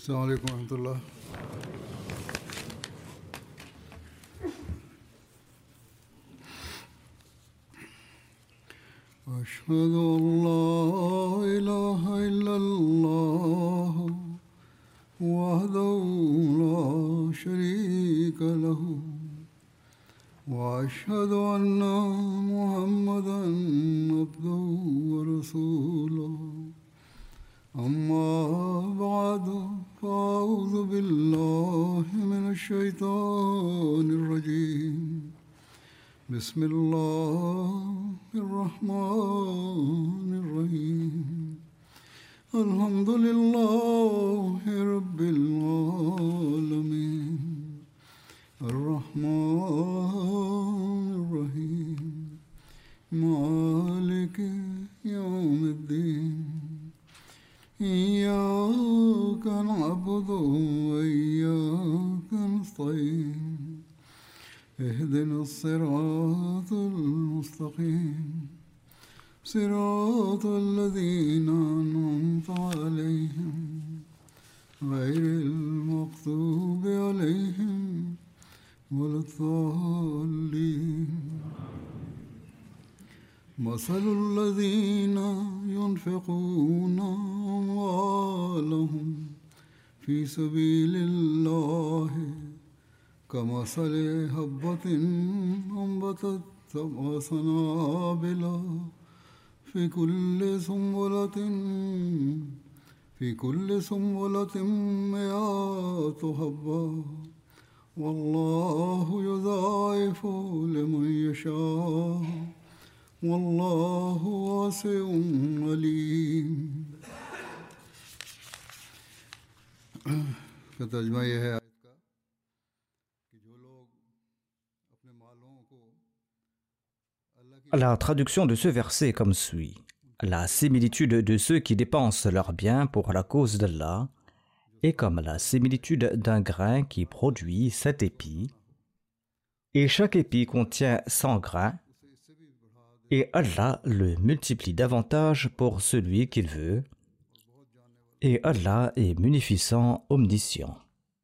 السلام عليكم ورحمة الله. أشهد أن لا إله إلا الله وحده لا شريك له وأشهد أن محمدا عبده ورسوله أما بعد فأعوذ بالله من الشيطان الرجيم بسم الله الرحمن الرحيم الحمد لله رب العالمين الرحمن الرحيم مالك يوم الدين إياك نعبد وإياك نستعين اهدنا الصراط المستقيم صراط الذين أنعمت عليهم غير المغضوب عليهم ولا الضالين مثل الذين ينفقون أموالهم في سبيل الله كمثل حبة أنبتت سبع سنابل في كل سنبلة مئات حبة والله يضاعف لمن يشاء والله واسع عليم. का तर्जुमा यह है आयत का कि जो लोग अपने मालों को अल्लाह की La traduction de ce verset est comme suit. La similitude de ceux qui dépensent leurs biens pour la cause d'Allah est comme la similitude d'un grain qui produit 7 épis, et chaque épi contient 100 grains, et Allah le multiplie davantage pour celui qu'il veut, et Allah est munificent, omniscient.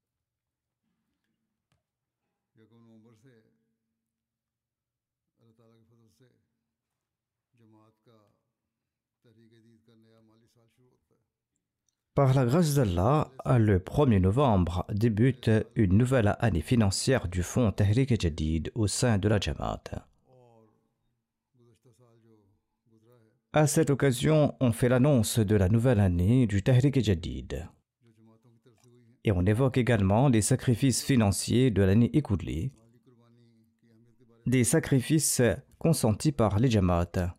यकून उम्र से अल्लाह ताला के फजल से जमात का तहरीक जदीद का नया माली साल शुरू होता है. Par la grâce d'Allah, le 1er novembre débute une nouvelle année financière du fonds Tahrik Jadid au sein de la Jamaat. गुज़श्ता साल जो गुजरा है À cette occasion, on fait l'annonce de la nouvelle année du Tahrik Jadid. जो जमातों की तरफ से हुई है Et on évoque également les sacrifices financiers de l'année écoulée, माली कुर्बानी की अहमियत के बारे des sacrifices consentis par les Jamaat.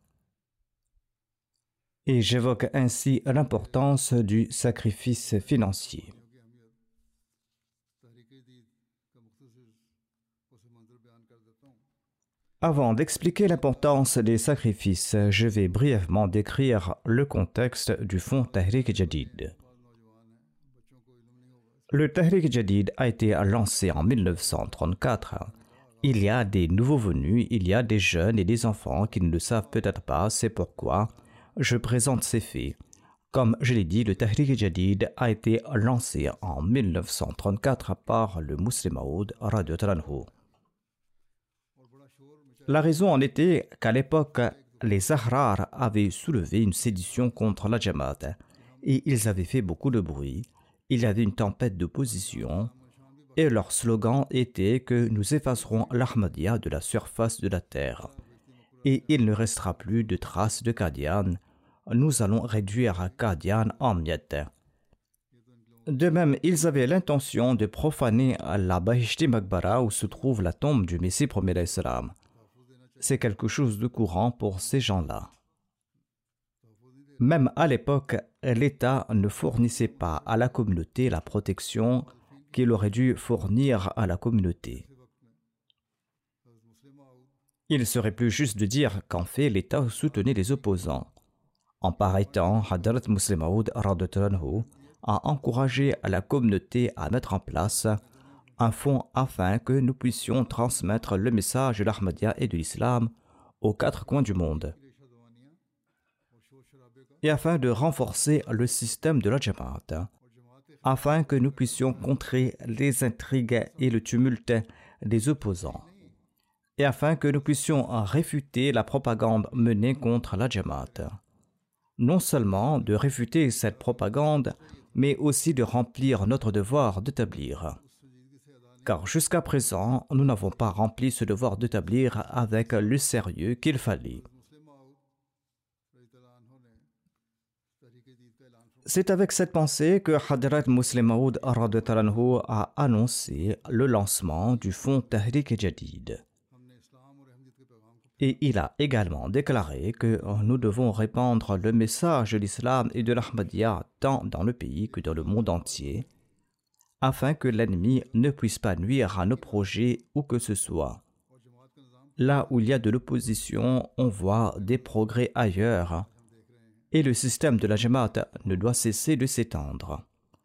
Et j'évoque ainsi l'importance du sacrifice financier. में की अहमियत तहरीक जदीद का मुख्तसर पस मंज़र बयान कर देता हूँ. Avant d'expliquer l'importance des sacrifices, je vais brièvement décrire le contexte du fonds Tahrik Jadid. बाज़ नौजवान हैं बच्चों को इल्म नहीं होगा. Le Tahrik Jadid a été lancé en 1934. Il y a des nouveaux venus, il y a des jeunes et des enfants qui ne le savent peut-être pas, c'est pourquoi je présente ces faits. Comme je l'ai dit, le Tahrik Jadid a été lancé en 1934 par le Muslim Maud radhiyallahu anhu. और बड़ा शोर मचा La raison en était qu'à l'époque, les Ahrar avaient soulevé une sédition contre la Jamaat et ils avaient fait beaucoup de bruit. Il y avait une tempête d'opposition et leur slogan était que nous effacerons l'Ahmadiyya de la surface de la terre et il ne restera plus de traces de Qadian. Nous allons réduire Qadian en miettes. De même, ils avaient l'intention de profaner la Bahishti Makbara où se trouve la tombe du Messie premier d'Islam. C'est quelque chose de courant pour ces gens-là. Même à l'époque, l'État ne fournissait pas à la communauté la protection qu'il aurait dû fournir à la communauté. Il serait plus juste de dire qu'en fait, l'État soutenait les opposants. En pareil temps, Hadrat Muslim Maud radhiyallahu anhu a encouragé la communauté à mettre en place un fonds afin que nous puissions transmettre le message de l'Ahmadiyya et de l'Islam aux 4 coins du monde. Et afin de renforcer le système de la Jamaat. afin que nous puissions contrer les intrigues et le tumulte des opposants, et afin que nous puissions réfuter la propagande menée contre la Jamaat. Non seulement de réfuter cette propagande, mais aussi de remplir notre devoir d'établir. Car jusqu'à présent, nous n'avons pas rempli ce devoir d'établir avec le sérieux qu'il fallait. C'est avec cette pensée que Hadrat Muslim Maud a annoncé le lancement du fonds Tahrik Jadid. Et il a également déclaré que nous devons répandre le message de l'islam et de l'Ahmadiyya tant dans le pays que dans le monde entier, afin que l'ennemi ne puisse pas nuire à nos projets où que ce soit. Là où il y a de l'opposition, on voit des progrès ailleurs, et le système de la Jamaat ne doit cesser de s'étendre.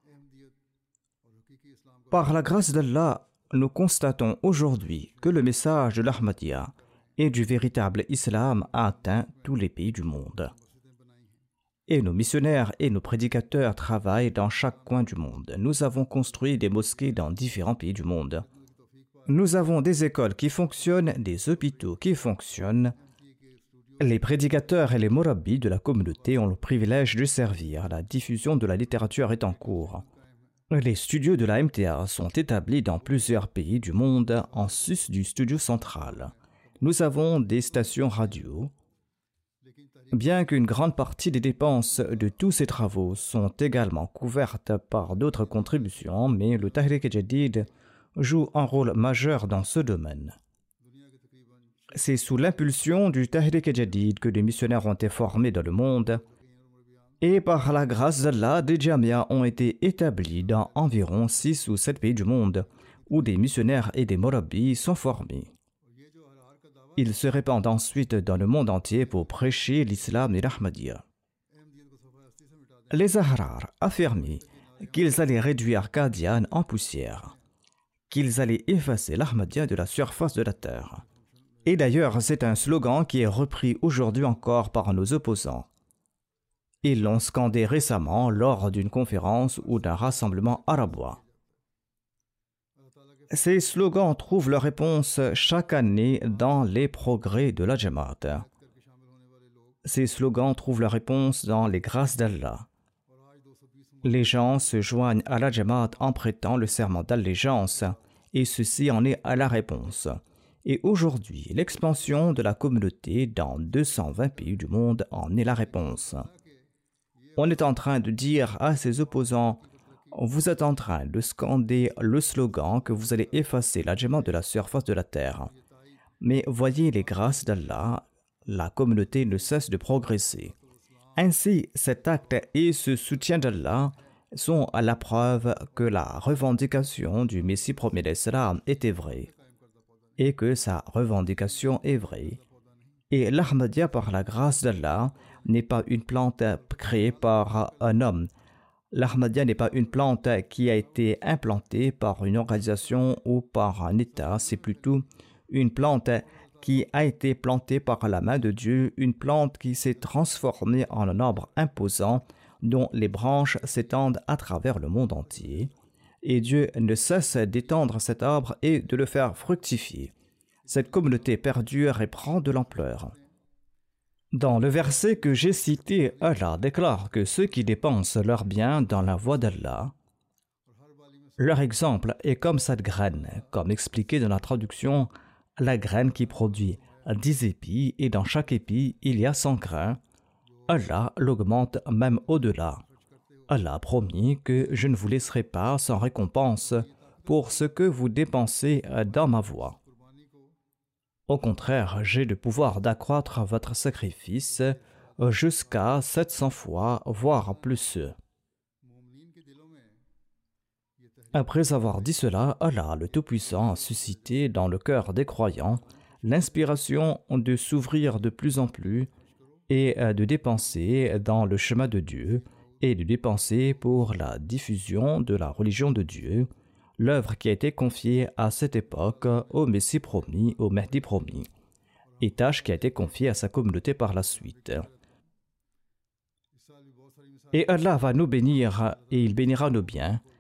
Par la grâce d'Allah, nous constatons aujourd'hui que le message de l'Ahmadiyya et du véritable islam a atteint tous les pays du monde. Et nos missionnaires et nos prédicateurs travaillent dans chaque coin du monde. Nous avons construit des mosquées dans différents pays du monde. Nous avons des écoles qui fonctionnent, des hôpitaux qui fonctionnent. Les prédicateurs et les murabbis de la communauté ont le privilège de servir. La diffusion de la littérature est en cours. Les studios de la MTA sont établis dans plusieurs pays du monde en sus du studio central. Nous avons des stations radio. Bien qu'une grande partie des dépenses de tous ces travaux sont également couvertes par d'autres contributions, mais le Tahrik Jadid joue un rôle majeur dans ce domaine. C'est sous l'impulsion du Tahrik Jadid que des missionnaires ont été formés dans le monde, et par la grâce d'Allah, des jamias ont été établis dans environ 6 ou 7 pays du monde, où des missionnaires et des murabbis sont formés. Ils se répandent ensuite dans le monde entier pour prêcher l'islam et l'Ahmadiyya. Les Ahrar affirmaient qu'ils allaient réduire Qadian en poussière, qu'ils allaient effacer l'Ahmadiyya de la surface de la terre. Et d'ailleurs, c'est un slogan qui est repris aujourd'hui encore par nos opposants. Ils l'ont scandé récemment lors d'une conférence ou d'un rassemblement arabois. Ces slogans trouvent leur réponse chaque année dans les progrès de la Jamaat. Ces slogans trouvent leur réponse dans les grâces d'Allah. Les gens se joignent à la Jamaat en prêtant le serment d'allégeance, et ceci en est à la réponse. Et aujourd'hui, l'expansion de la communauté dans 220 pays du monde en est la réponse. On est en train de dire à ses opposants: vous êtes en train de scander le slogan que vous allez effacer la Jamaat de la surface de la terre. Mais voyez les grâces d'Allah, la communauté ne cesse de progresser. Ainsi, cet acte et ce soutien d'Allah sont à la preuve que la revendication du Messie premier d'Islam était vraie, et que sa revendication est vraie. Et l'Ahmadiyya, par la grâce d'Allah, n'est pas une plante créée par un homme. L'Ahmadiyya n'est pas une plante qui a été implantée par une organisation ou par un État, c'est plutôt une plante qui a été plantée par la main de Dieu, une plante qui s'est transformée en un arbre imposant dont les branches s'étendent à travers le monde entier. Et Dieu ne cesse d'étendre cet arbre et de le faire fructifier. Cette communauté perdure et prend de l'ampleur. Dans le verset que j'ai cité, Allah déclare que ceux qui dépensent leurs biens dans la voie d'Allah, leur exemple est comme cette graine, comme expliqué dans la traduction, la graine qui produit 10 épis et dans chaque épi il y a 100 grains. Allah l'augmente même au-delà. Allah a promis que je ne vous laisserai pas sans récompense pour ce que vous dépensez dans ma voie. Au contraire, j'ai le pouvoir d'accroître votre sacrifice jusqu'à 700 fois, voire plus. Après avoir dit cela, Allah, le Tout-Puissant, a suscité dans le cœur des croyants l'inspiration de s'ouvrir de plus en plus et de dépenser dans le chemin de Dieu et de dépenser pour la diffusion de la religion de Dieu, l'œuvre qui a été confiée à cette époque au Messie promis, au Mahdi promis, et tâche qui a été confiée à sa communauté par la suite. Et Allah va nous bénir et il bénira nos biens,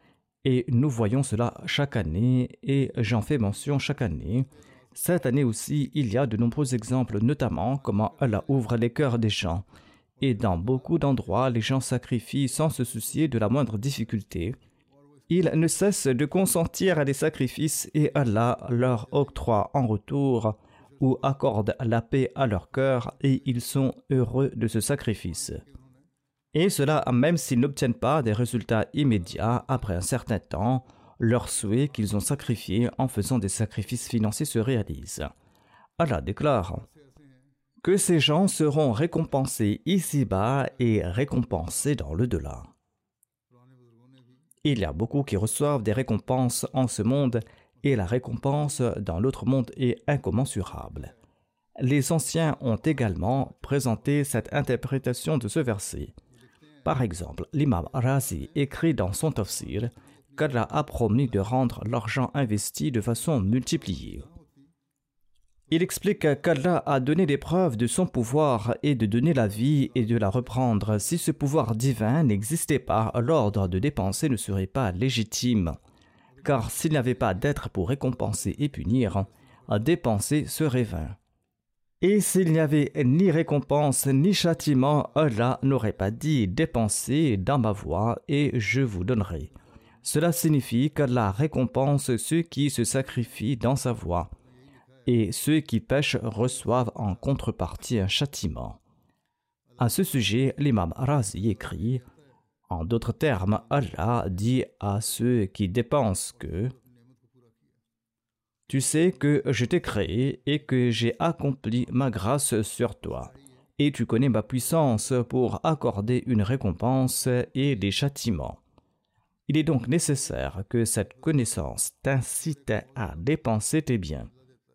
Et nous voyons cela chaque année et j'en fais mention chaque année. Cette année aussi, il y a de nombreux exemples, notamment comment Allah ouvre les cœurs des gens. Et dans beaucoup d'endroits, les gens sacrifient sans se soucier de la moindre difficulté. Ils ne cessent de consentir à des sacrifices et Allah leur octroie en retour ou accorde la paix à leur cœur et ils sont heureux de ce sacrifice. Et cela même s'ils n'obtiennent pas des résultats immédiats après un certain temps, leurs souhaits qu'ils ont sacrifiés en faisant des sacrifices financiers se réalisent. Allah déclare que ces gens seront récompensés ici-bas et récompensés dans l'au-delà. Il y a beaucoup qui reçoivent des récompenses en ce monde et la récompense dans l'autre monde est incommensurable. Les anciens ont également présenté cette interprétation de ce verset. Par exemple, l'imam Razi écrit dans son tafsir qu'Allah a promis de rendre l'argent investi de façon multipliée. Il explique qu'Allah a donné des preuves de son pouvoir et de donner la vie et de la reprendre. Si ce pouvoir divin n'existait pas, l'ordre de dépenser ne serait pas légitime. Car s'il n'y avait pas d'être pour récompenser et punir, dépenser serait vain. Et s'il n'y avait ni récompense ni châtiment, Allah n'aurait pas dit « dépensez dans ma voie et je vous donnerai ». Cela signifie qu'Allah récompense ceux qui se sacrifient dans sa voie et ceux qui pêchent reçoivent en contrepartie un châtiment. À ce sujet, l'imam Razi écrit « En d'autres termes, Allah dit à ceux qui dépensent que « Tu sais que je t'ai créé et que j'ai accompli ma grâce sur toi, et tu connais ma puissance pour accorder une récompense et des châtiments. Il est donc nécessaire que cette connaissance t'incite à dépenser tes biens.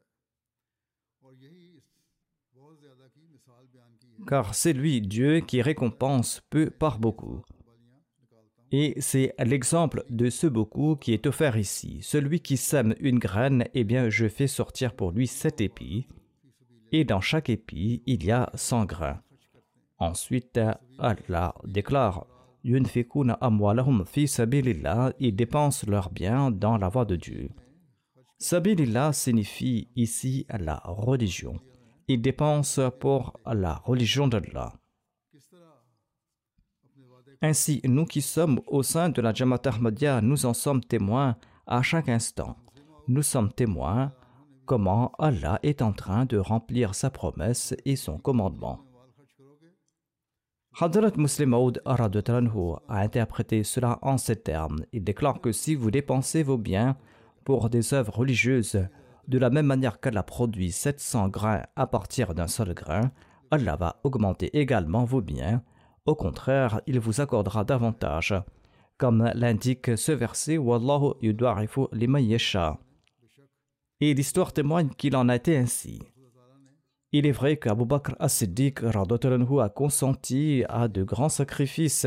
Car c'est lui, Dieu, qui récompense peu par beaucoup. Et c'est l'exemple de ce beaucoup qui est offert ici. Celui qui sème une graine, eh bien, je fais sortir pour lui 7 épis, et dans chaque épi, il y a 100 grains. Ensuite, Allah déclare « Yunfikuna amwalahum fi sabilillah » ils dépensent leurs biens dans la voie de Dieu. Sabilillah signifie ici la religion. Ils dépensent pour la religion d'Allah. Ainsi, nous qui sommes au sein de la Jamaat Ahmadiyya, nous en sommes témoins à chaque instant. Nous sommes témoins comment Allah est en train de remplir sa promesse et son commandement. Hadrat Muslim Maud a interprété cela en ces termes. Il déclare que si vous dépensez vos biens pour des œuvres religieuses, de la même manière qu'Allah produit 700 grains à partir d'un seul grain, Allah va augmenter également vos biens. Au contraire, il vous accordera davantage. Comme l'indique ce verset, Wallahu yudwa'ifu liman yasha. Et l'histoire témoigne qu'il en a été ainsi. Il est vrai qu'Abu Bakr as-Siddiq a consenti à de grands sacrifices.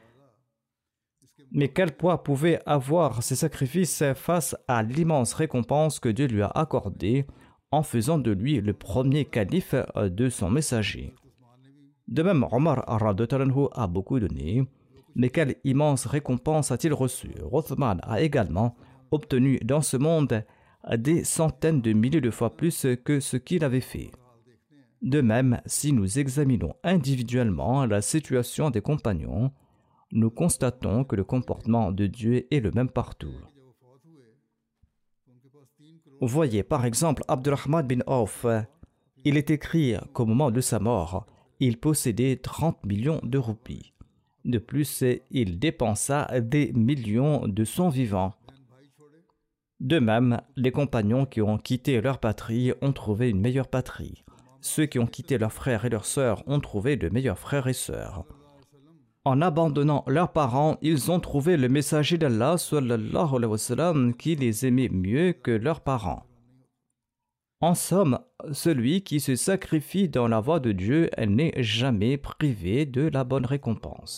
Mais quel poids pouvaient avoir ces sacrifices face à l'immense récompense que Dieu lui a accordée en faisant de lui le premier calife de son messager. De même, Omar a beaucoup donné, mais quelle immense récompense a-t-il reçu? Uthman a également obtenu dans ce monde des centaines de milliers de fois plus que ce qu'il avait fait. De même, si nous examinons individuellement la situation des compagnons, nous constatons que le comportement de Dieu est le même partout. Voyez par exemple Abdurrahman bin Auf. Il est écrit qu'au moment de sa mort, il possédait 30 millions de roupies. De plus, il dépensa des millions de son vivant. De même, les compagnons qui ont quitté leur patrie ont trouvé une meilleure patrie. Ceux qui ont quitté leurs frères et leurs sœurs ont trouvé de meilleurs frères et sœurs. En abandonnant leurs parents, ils ont trouvé le messager d'Allah sallallahu alayhi wa sallam, qui les aimait mieux que leurs parents. En somme, celui qui se sacrifie dans la voie de Dieu n'est jamais privé de la bonne récompense.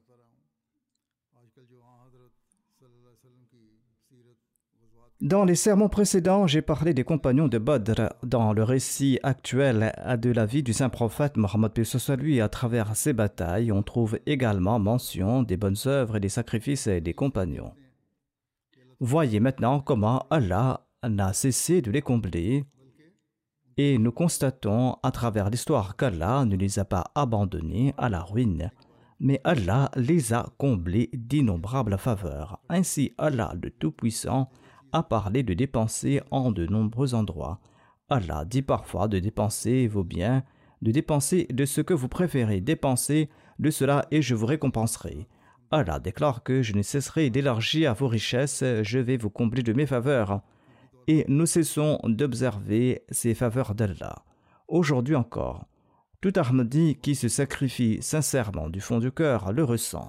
Dans les sermons précédents, j'ai parlé des compagnons de Badr. Dans le récit actuel de la vie du saint prophète Mohammed lui, à travers ces batailles, on trouve également mention des bonnes œuvres et des sacrifices des compagnons. Voyez maintenant comment Allah n'a cessé de les combler et nous constatons à travers l'histoire qu'Allah ne les a pas abandonnés à la ruine, mais Allah les a comblés d'innombrables faveurs. Ainsi, Allah, le Tout-Puissant, a parlé de dépenser en de nombreux endroits. Allah dit parfois de dépenser vos biens, de dépenser de ce que vous préférez, dépenser de cela et je vous récompenserai. Allah déclare que je ne cesserai d'élargir vos richesses, je vais vous combler de mes faveurs. Et nous cessons d'observer ces faveurs d'Allah. Aujourd'hui encore, tout Ahmadi qui se sacrifie sincèrement du fond du cœur le ressent.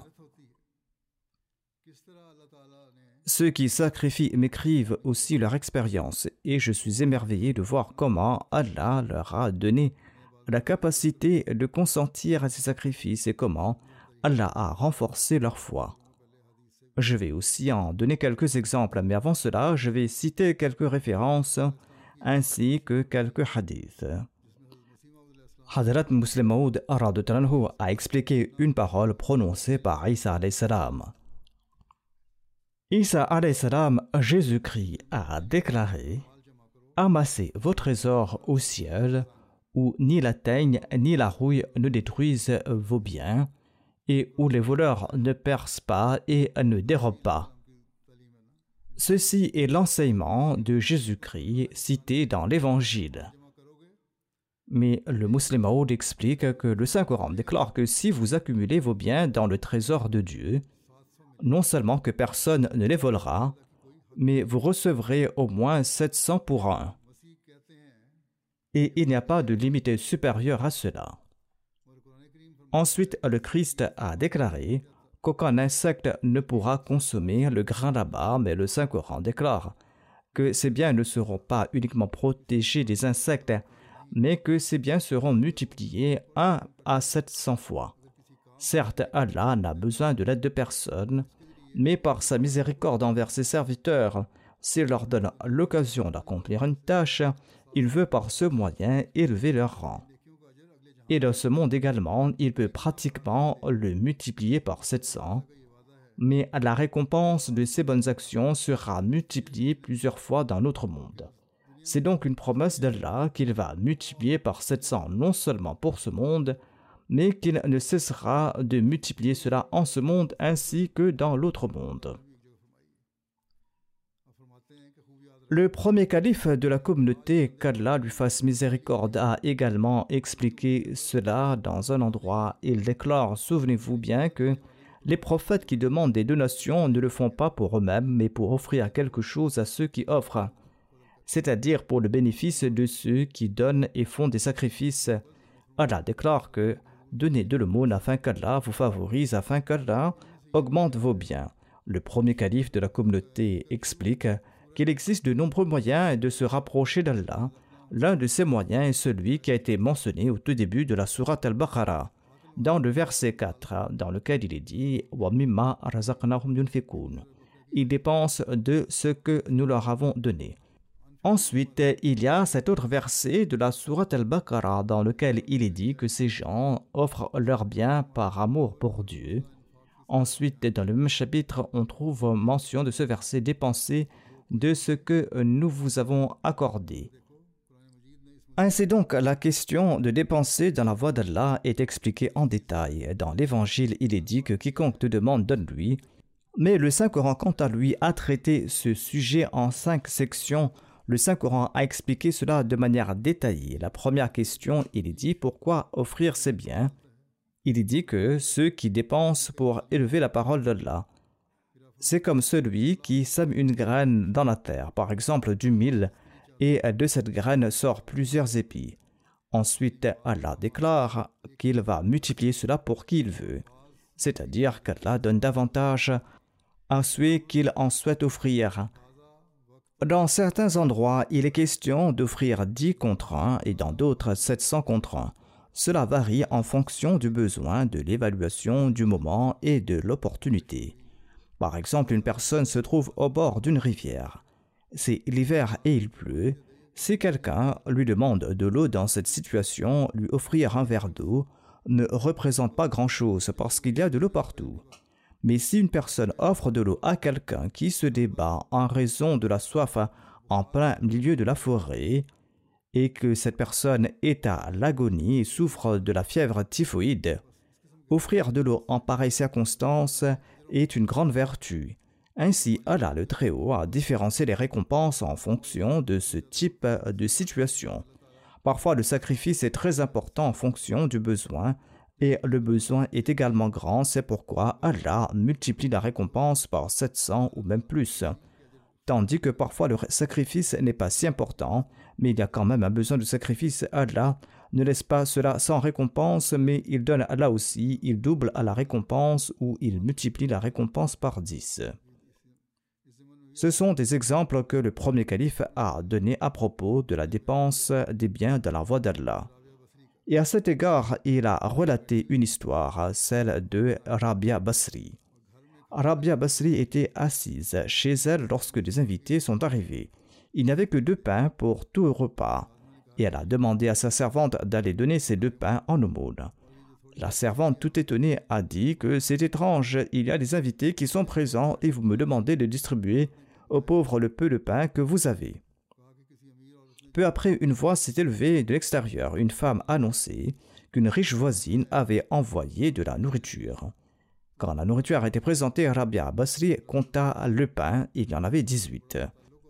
Ceux qui sacrifient m'écrivent aussi leur expérience et je suis émerveillé de voir comment Allah leur a donné la capacité de consentir à ces sacrifices et comment Allah a renforcé leur foi. Je vais aussi en donner quelques exemples, mais avant cela, je vais citer quelques références ainsi que quelques hadiths. Hadrat Muslim Maud a expliqué une parole prononcée par Isa alayhi salam. Isa alayhi salam, Jésus-Christ, a déclaré « Amassez vos trésors au ciel, où ni la teigne ni la rouille ne détruisent vos biens, et où les voleurs ne percent pas et ne dérobent pas. » Ceci est l'enseignement de Jésus-Christ cité dans l'Évangile. Mais le Muslim Maud explique que le Saint-Coran déclare que si vous accumulez vos biens dans le trésor de Dieu, non seulement que personne ne les volera, mais vous recevrez au moins 700 pour un. Et il n'y a pas de limite supérieure à cela. Ensuite, le Christ a déclaré qu'aucun insecte ne pourra consommer le grain là-bas, mais le Saint-Coran déclare que ces biens ne seront pas uniquement protégés des insectes, mais que ces biens seront multipliés 1 à 700 fois. Certes, Allah n'a besoin de l'aide de personne, mais par sa miséricorde envers ses serviteurs, s'il leur donne l'occasion d'accomplir une tâche, il veut par ce moyen élever leur rang. Et dans ce monde également, il peut pratiquement le multiplier par 700, mais la récompense de ces bonnes actions sera multipliée plusieurs fois dans notre monde. C'est donc une promesse d'Allah qu'il va multiplier par 700 non seulement pour ce monde, mais qu'il ne cessera de multiplier cela en ce monde ainsi que dans l'autre monde. Le premier calife de la communauté, qu'Allah lui fasse miséricorde, a également expliqué cela dans un endroit. Il déclare, souvenez-vous bien que les prophètes qui demandent des donations ne le font pas pour eux-mêmes, mais pour offrir quelque chose à ceux qui offrent, c'est-à-dire pour le bénéfice de ceux qui donnent et font des sacrifices. Allah déclare que donnez de l'aumône afin qu'Allah vous favorise, afin qu'Allah augmente vos biens. Le premier calife de la communauté explique qu'il existe de nombreux moyens de se rapprocher d'Allah. L'un de ces moyens est celui qui a été mentionné au tout début de la sourate Al-Baqarah, dans le verset 4, dans lequel il est dit « Wa mimma razaqnahum yunfikun » Ils dépensent de ce que nous leur avons donné. Ensuite, il y a cet autre verset de la sourate Al-Baqarah dans lequel il est dit que ces gens offrent leurs biens par amour pour Dieu. Ensuite, dans le même chapitre, on trouve mention de ce verset « Dépensez de ce que nous vous avons accordé ». Ainsi donc, la question de dépenser dans la voie d'Allah est expliquée en détail. Dans l'Évangile, il est dit que quiconque te demande, donne-lui. Mais le Saint-Coran, quant à lui, a traité ce sujet en 5 sections. Le Saint-Coran a expliqué cela de manière détaillée. La première question, il est dit pourquoi offrir ses biens. Il est dit que ceux qui dépensent pour élever la parole d'Allah, c'est comme celui qui sème une graine dans la terre, par exemple du mil, et de cette graine sort plusieurs épis. Ensuite, Allah déclare qu'il va multiplier cela pour qui il veut, c'est-à-dire qu'Allah donne davantage à ceux qu'il en souhaite offrir. Dans certains endroits, il est question d'offrir 10 contre 1 et dans d'autres 700 contre 1. Cela varie en fonction du besoin, de l'évaluation, du moment et de l'opportunité. Par exemple, une personne se trouve au bord d'une rivière. C'est l'hiver et il pleut. Si quelqu'un lui demande de l'eau dans cette situation, lui offrir un verre d'eau ne représente pas grand-chose parce qu'il y a de l'eau partout. Mais si une personne offre de l'eau à quelqu'un qui se débat en raison de la soif en plein milieu de la forêt, et que cette personne est à l'agonie et souffre de la fièvre typhoïde, offrir de l'eau en pareille circonstance est une grande vertu. Ainsi, Allah le Très-Haut a différencié les récompenses en fonction de ce type de situation. Parfois, le sacrifice est très important en fonction du besoin, et le besoin est également grand, c'est pourquoi Allah multiplie la récompense par 700 ou même plus. Tandis que parfois le sacrifice n'est pas si important, mais il y a quand même un besoin de sacrifice. Allah ne laisse pas cela sans récompense, mais il donne là aussi, il double à la récompense ou il multiplie la récompense par 10. Ce sont des exemples que le premier calife a donnés à propos de la dépense des biens dans la voie d'Allah. Et à cet égard, il a relaté une histoire, celle de Rabia Basri. Rabia Basri était assise chez elle lorsque des invités sont arrivés. Il n'y avait que 2 pains pour tout repas, et elle a demandé à sa servante d'aller donner ces 2 pains en aumône. La servante, tout étonnée, a dit que c'est étrange, il y a des invités qui sont présents et vous me demandez de distribuer aux pauvres le peu de pain que vous avez. Peu après, une voix s'est élevée de l'extérieur. Une femme annonçait qu'une riche voisine avait envoyé de la nourriture. Quand la nourriture a été présentée, Rabia Basri compta le pain, il y en avait 18.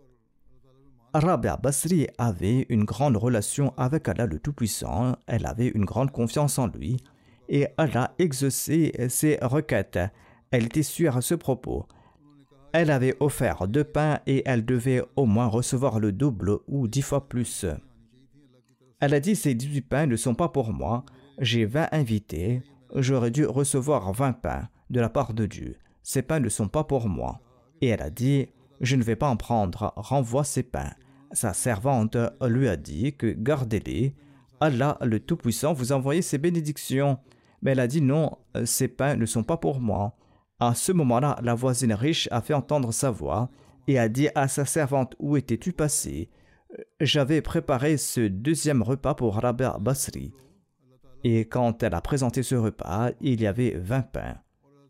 Rabia Basri avait une grande relation avec Allah le Tout-Puissant, elle avait une grande confiance en lui, et Allah exauçait ses requêtes. Elle était sûre à ce propos. Elle avait offert 2 pains et elle devait au moins recevoir le double ou 10 fois plus. Elle a dit, ces 18 pains ne sont pas pour moi, j'ai 20 invités, j'aurais dû recevoir 20 pains de la part de Dieu. Ces pains ne sont pas pour moi. Et elle a dit, je ne vais pas en prendre, renvoie ces pains. Sa servante lui a dit que gardez-les, Allah le Tout-Puissant vous envoyait ses bénédictions. Mais elle a dit non, ces pains ne sont pas pour moi. À ce moment-là, la voisine riche a fait entendre sa voix et a dit à sa servante, où étais-tu passée? J'avais préparé ce 2e repas pour Rabia Basri. Et quand elle a présenté ce repas, il y avait 20 pains.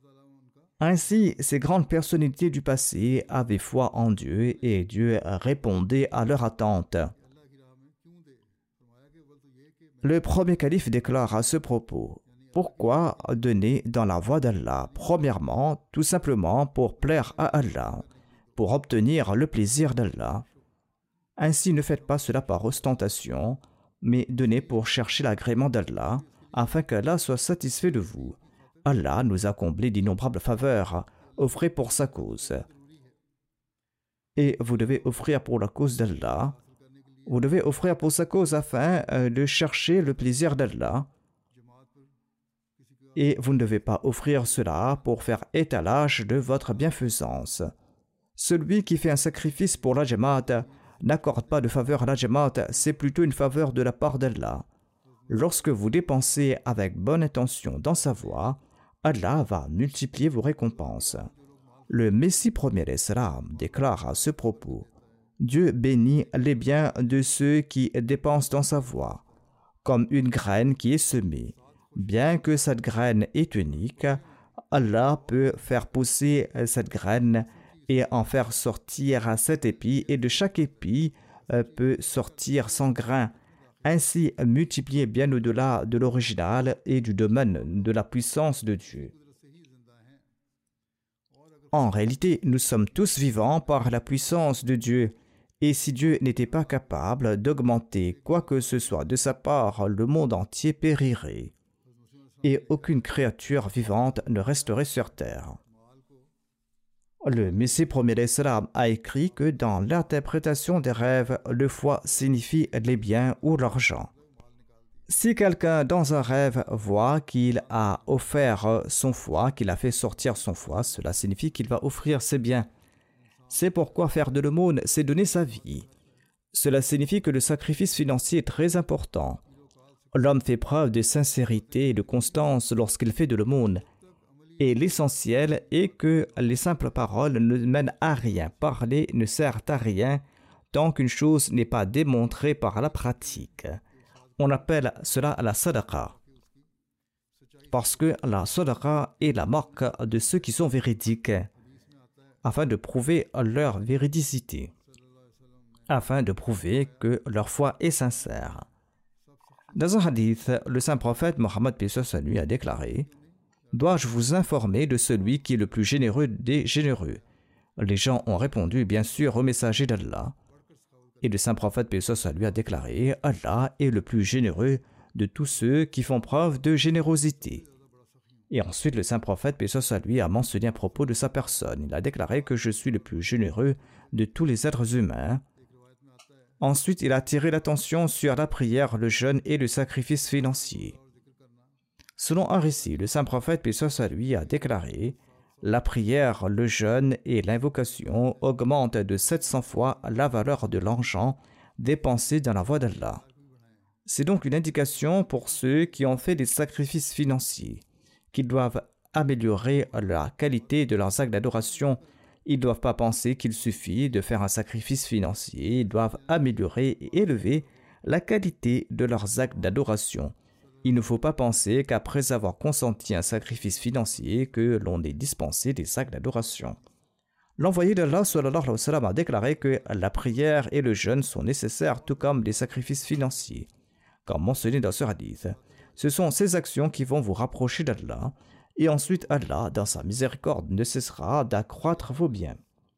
Ainsi, ces grandes personnalités du passé avaient foi en Dieu et Dieu répondait à leur attente. Le premier calife déclare à ce propos: pourquoi donner dans la voie d'Allah? Premièrement, tout simplement pour plaire à Allah, pour obtenir le plaisir d'Allah. Ainsi, ne faites pas cela par ostentation, mais donnez pour chercher l'agrément d'Allah, afin qu'Allah soit satisfait de vous. Allah nous a comblé d'innombrables faveurs, offrez pour sa cause. Et vous devez offrir pour la cause d'Allah. Vous devez offrir pour sa cause afin de chercher le plaisir d'Allah. Et vous ne devez pas offrir cela pour faire étalage de votre bienfaisance. Celui qui fait un sacrifice pour la Jamaat n'accorde pas de faveur à la Jamaat, c'est plutôt une faveur de la part d'Allah. Lorsque vous dépensez avec bonne intention dans sa voie, Allah va multiplier vos récompenses. Le Messie premier Islam déclare à ce propos: Dieu bénit les biens de ceux qui dépensent dans sa voie, comme une graine qui est semée. Bien que cette graine est unique, Allah peut faire pousser cette graine et en faire sortir 7 épis, et de chaque épi peut sortir 100 grains. Ainsi multiplier bien au-delà de l'original et du domaine de la puissance de Dieu. En réalité, nous sommes tous vivants par la puissance de Dieu. Et si Dieu n'était pas capable d'augmenter quoi que ce soit de sa part, le monde entier périrait. Et aucune créature vivante ne resterait sur terre. Le Messie premier Islam a écrit que dans l'interprétation des rêves, le foie signifie les biens ou l'argent. Si quelqu'un dans un rêve voit qu'il a offert son foie, qu'il a fait sortir son foie, cela signifie qu'il va offrir ses biens. C'est pourquoi faire de l'aumône, c'est donner sa vie. Cela signifie que le sacrifice financier est très important. L'homme fait preuve de sincérité et de constance lorsqu'il fait de l'aumône. Et l'essentiel est que les simples paroles ne mènent à rien. Parler ne sert à rien tant qu'une chose n'est pas démontrée par la pratique. On appelle cela la sadaqa. parce que la sadaqa est la marque de ceux qui sont véridiques, afin de prouver leur véridicité, afin de prouver que leur foi est sincère. Dans un hadith, le saint prophète Mohammed lui a déclaré: « Dois-je vous informer de celui qui est le plus généreux des généreux ?» Les gens ont répondu: « Bien sûr, au messager d'Allah. » Et le saint prophète lui a déclaré: « Allah est le plus généreux de tous ceux qui font preuve de générosité. » Et ensuite, le saint prophète lui a mentionné à propos de sa personne. Il a déclaré que je suis le plus généreux de tous les êtres humains. Ensuite, il a attiré l'attention sur la prière, le jeûne et le sacrifice financier. Selon un récit, le saint prophète lui a déclaré: la prière, le jeûne et l'invocation augmentent de 700 fois la valeur de l'argent dépensé dans la voie d'Allah. C'est donc une indication pour ceux qui ont fait des sacrifices financiers, qu'ils doivent améliorer la qualité de leurs actes d'adoration. Ils ne doivent pas penser qu'il suffit de faire un sacrifice financier, ils doivent améliorer et élever la qualité de leurs actes d'adoration. Il ne faut pas penser qu'après avoir consenti un sacrifice financier, que l'on est dispensé des actes d'adoration. L'envoyé d'Allah sallallahu alayhi wa sallam a déclaré que la prière et le jeûne sont nécessaires, tout comme les sacrifices financiers. Comme mentionné dans ce hadith, ce sont ces actions qui vont vous rapprocher d'Allah, et ensuite Allah, dans sa miséricorde, ne cessera d'accroître vos biens.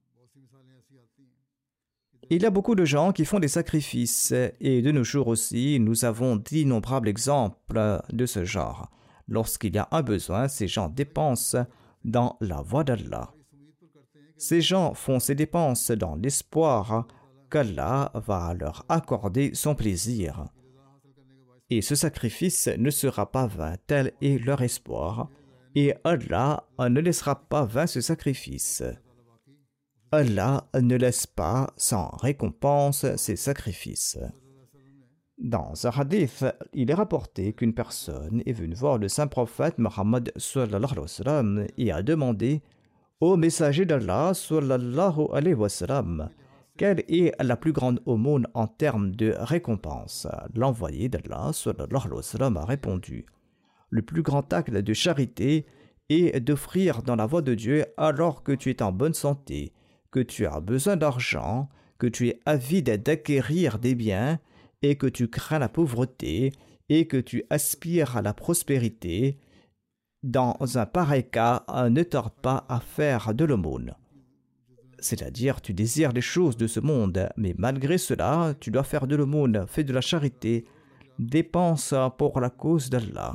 Il y a beaucoup de gens qui font des sacrifices, et de nos jours aussi, nous avons d'innombrables exemples de ce genre. Lorsqu'il y a un besoin, ces gens dépensent dans la voie d'Allah. Ces gens font ces dépenses dans l'espoir qu'Allah va leur accorder son plaisir. Et ce sacrifice ne sera pas vain, tel est leur espoir, et Allah ne laissera pas vain ce sacrifice. Allah ne laisse pas sans récompense ces sacrifices. Dans un hadith, il est rapporté qu'une personne est venue voir le saint prophète Mohammed sallallahu alayhi wa sallam et a demandé: « Ô messager d'Allah sallallahu alayhi wa sallam, quelle est la plus grande aumône en termes de récompense ?» L'envoyé d'Allah sallallahu alayhi wa sallam a répondu: « Le plus grand acte de charité est d'offrir dans la voie de Dieu alors que tu es en bonne santé, que tu as besoin d'argent, que tu es avide d'acquérir des biens et que tu crains la pauvreté et que tu aspires à la prospérité. Dans un pareil cas, ne tarde pas à faire de l'aumône. » C'est-à-dire, tu désires les choses de ce monde, mais malgré cela, tu dois faire de l'aumône, fais de la charité, dépense pour la cause d'Allah.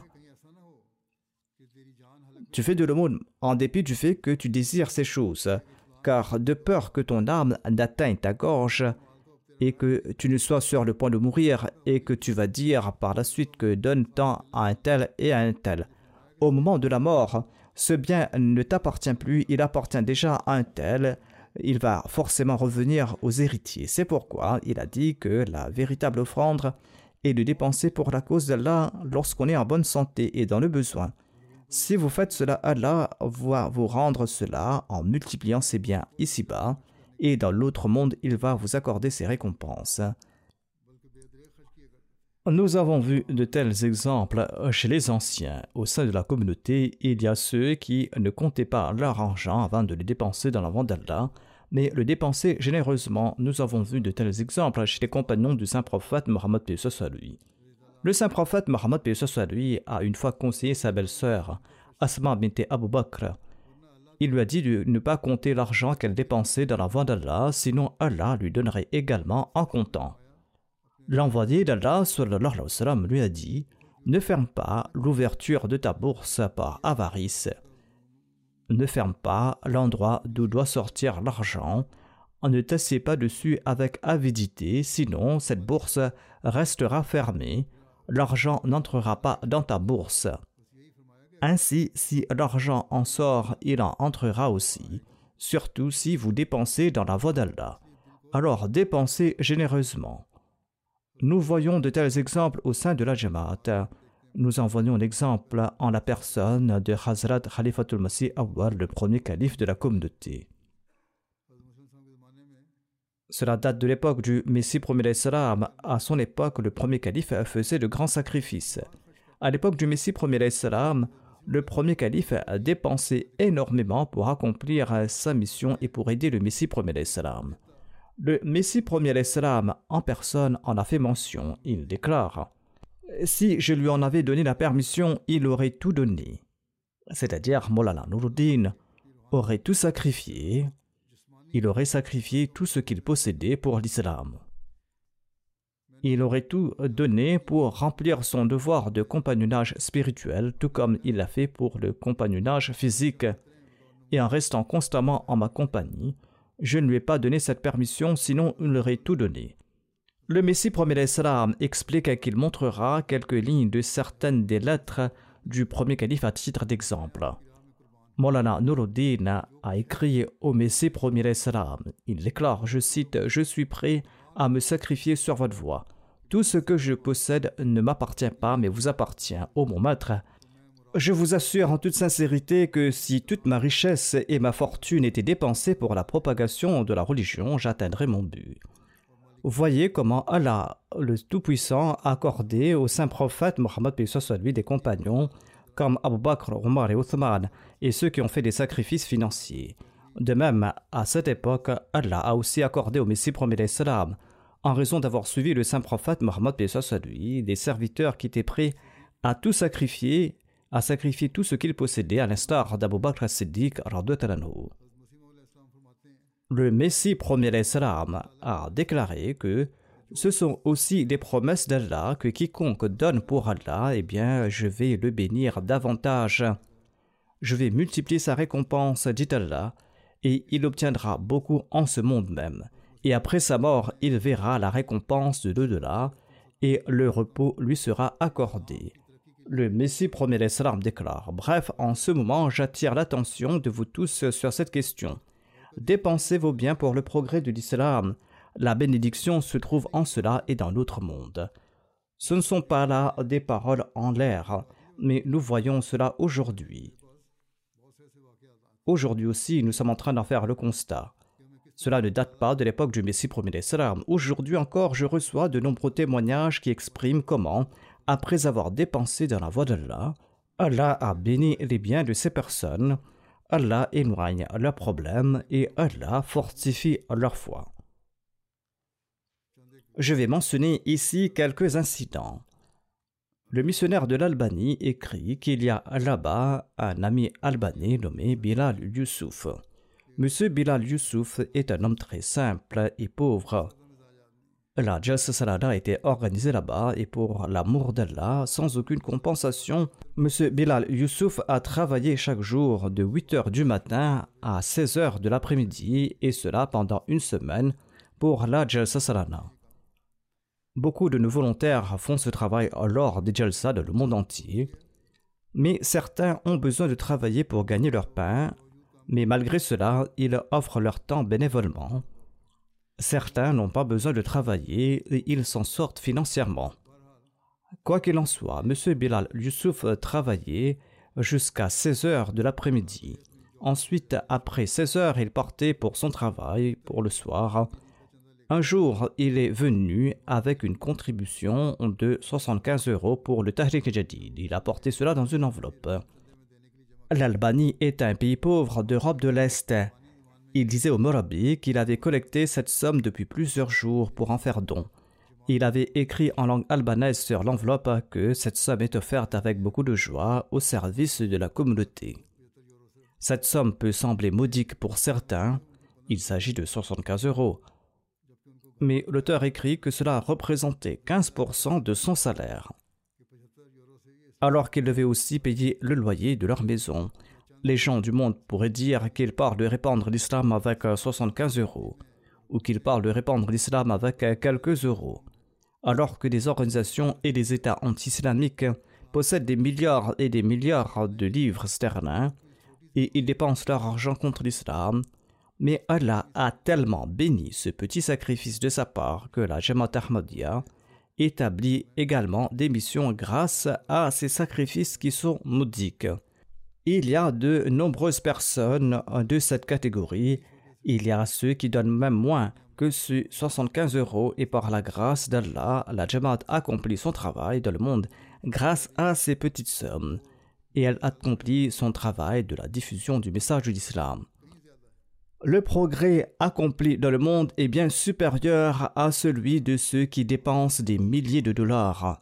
Tu fais de l'aumône en dépit du fait que tu désires ces choses, car de peur que ton âme n'atteigne ta gorge et que tu ne sois sur le point de mourir et que tu vas dire par la suite que donne tant à un tel et à un tel. Au moment de la mort, ce bien ne t'appartient plus, il appartient déjà à un tel, il va forcément revenir aux héritiers. C'est pourquoi il a dit que la véritable offrande est de dépenser pour la cause d'Allah lorsqu'on est en bonne santé et dans le besoin. Si vous faites cela, Allah va vous rendre cela en multipliant ses biens ici-bas, et dans l'autre monde, il va vous accorder ses récompenses. Nous avons vu de tels exemples chez les anciens. Au sein de la communauté, il y a ceux qui ne comptaient pas leur argent avant de le dépenser dans la voie d'Allah, mais le dépenser généreusement. Nous avons vu de tels exemples chez les compagnons du saint prophète Mohammed lui. Le saint prophète Mohammed lui a une fois conseillé sa belle-sœur, Asma bint Abu Bakr. Il lui a dit de ne pas compter l'argent qu'elle dépensait dans la voie d'Allah, sinon Allah lui donnerait également en comptant. L'envoyé d'Allah sallallahu alayhi wa sallam lui a dit: « Ne ferme pas l'ouverture de ta bourse par avarice. Ne ferme pas l'endroit d'où doit sortir l'argent. Ne t'assieds pas dessus avec avidité, sinon cette bourse restera fermée. L'argent n'entrera pas dans ta bourse. Ainsi, si l'argent en sort, il en entrera aussi, surtout si vous dépensez dans la voie d'Allah. Alors dépensez généreusement. » Nous voyons de tels exemples au sein de la Jamaat. Nous en voyons l'exemple en la personne de Hazrat Khalifatul Masih Awwal, le premier calife de la communauté. Cela date de l'époque du Messie premier salam. À son époque, le premier calife faisait de grands sacrifices. À l'époque du Messie premier salam, le premier calife a dépensé énormément pour accomplir sa mission et pour aider le Messie premier l'Islam. Le Messie premier l'Islam en personne en a fait mention. Il déclare « Si je lui en avais donné la permission, il aurait tout donné. » C'est-à-dire, Maulana Nuruddin aurait tout sacrifié. Il aurait sacrifié tout ce qu'il possédait pour l'Islam. Il aurait tout donné pour remplir son devoir de compagnonnage spirituel, tout comme il l'a fait pour le compagnonnage physique. Et en restant constamment en ma compagnie, je ne lui ai pas donné cette permission, sinon il aurait tout donné. Le Messie premier l'Islam explique qu'il montrera quelques lignes de certaines des lettres du premier calife à titre d'exemple. Maulana Nuruddin a écrit au Messie premier l'Islam. Il déclare, je cite, « Je suis prêt à me sacrifier sur votre voie. Tout ce que je possède ne m'appartient pas, mais vous appartient, ô mon maître. Je vous assure en toute sincérité que si toute ma richesse et ma fortune étaient dépensées pour la propagation de la religion, j'atteindrais mon but. » Voyez comment Allah, le Tout-Puissant, a accordé au saint prophète Mohammed soit lui des compagnons comme Abu Bakr, Omar et Uthman et ceux qui ont fait des sacrifices financiers. De même, à cette époque, Allah a aussi accordé au Messie premier l'Islam, en raison d'avoir suivi le saint prophète Mohammed soit lui, des serviteurs qui étaient prêts à tout sacrifier, à sacrifier tout ce qu'ils possédaient, à l'instar d'Abu Bakr as-Siddiq radhiyallahu anhu. Le Messie premier l'Islam a déclaré que ce sont aussi des promesses d'Allah que quiconque donne pour Allah, eh bien, je vais le bénir davantage. Je vais multiplier sa récompense, dit Allah, et il obtiendra beaucoup en ce monde même. Et après sa mort, il verra la récompense de l'au-delà, et le repos lui sera accordé. Le Messie premier l'Islam déclare, bref, en ce moment, j'attire l'attention de vous tous sur cette question. Dépensez vos biens pour le progrès de l'Islam. La bénédiction se trouve en cela et dans l'autre monde. Ce ne sont pas là des paroles en l'air, mais nous voyons cela aujourd'hui. Aujourd'hui aussi, nous sommes en train d'en faire le constat. Cela ne date pas de l'époque du Messie premier l'Islam. Aujourd'hui encore, je reçois de nombreux témoignages qui expriment comment, après avoir dépensé dans la voie d'Allah, Allah a béni les biens de ces personnes, Allah éloigne leurs problèmes et Allah fortifie leur foi. Je vais mentionner ici quelques incidents. Le missionnaire de l'Albanie écrit qu'il y a là-bas un ami albanais nommé Bilal Youssouf. Monsieur Bilal Youssouf est un homme très simple et pauvre. La Jalsa Salada était organisée là-bas et pour l'amour d'Allah, sans aucune compensation, Monsieur Bilal Youssouf a travaillé chaque jour de 8 heures du matin à 16 heures de l'après-midi et cela pendant une semaine pour la Jalsa Salada. Beaucoup de nos volontaires font ce travail lors des Jalsa dans le monde entier, mais certains ont besoin de travailler pour gagner leur pain, mais malgré cela, ils offrent leur temps bénévolement. Certains n'ont pas besoin de travailler et ils s'en sortent financièrement. Quoi qu'il en soit, M. Bilal Youssouf travaillait jusqu'à 16 heures de l'après-midi. Ensuite, après 16 heures, il partait pour son travail, pour le soir. Un jour, il est venu avec une contribution de 75 € pour le Tahrik Jadid. Il a porté cela dans une enveloppe. L'Albanie est un pays pauvre d'Europe de l'Est. Il disait au Morabi qu'il avait collecté cette somme depuis plusieurs jours pour en faire don. Il avait écrit en langue albanaise sur l'enveloppe que cette somme est offerte avec beaucoup de joie au service de la communauté. Cette somme peut sembler modique pour certains, il s'agit de 75 €. Mais l'auteur écrit que cela représentait 15% de son salaire. Alors qu'il devait aussi payer le loyer de leur maison. Les gens du monde pourraient dire qu'ils parlent de répandre l'islam avec 75 € ou qu'ils parlent de répandre l'islam avec quelques euros, alors que des organisations et des États anti-islamiques possèdent des milliards et des milliards de livres sterling et ils dépensent leur argent contre l'islam. Mais Allah a tellement béni ce petit sacrifice de sa part que la Jamaat Ahmadiyya établit également des missions grâce à ces sacrifices qui sont modiques. Il y a de nombreuses personnes de cette catégorie. Il y a ceux qui donnent même moins que ces 75 € et par la grâce d'Allah, la Jamaat accomplit son travail dans le monde grâce à ces petites sommes. et elle accomplit son travail de la diffusion du message de l'islam. Le progrès accompli dans le monde est bien supérieur à celui de ceux qui dépensent des milliers de dollars.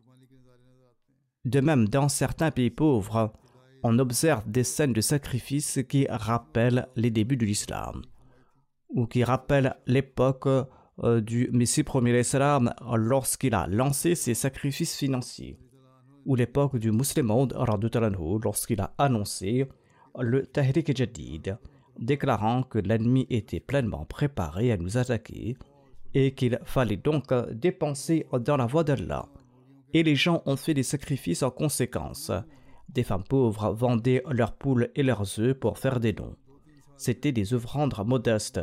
De même, dans certains pays pauvres, on observe des scènes de sacrifice qui rappellent les débuts de l'islam ou qui rappellent l'époque du Messie premier islam lorsqu'il a lancé ses sacrifices financiers, ou l'époque du Muslim Maud lorsqu'il a annoncé le Tahrik Jadid, déclarant que l'ennemi était pleinement préparé à nous attaquer et qu'il fallait donc dépenser dans la voie d'Allah. Et les gens ont fait des sacrifices en conséquence. Des femmes pauvres vendaient leurs poules et leurs œufs pour faire des dons. C'étaient des offrandes modestes.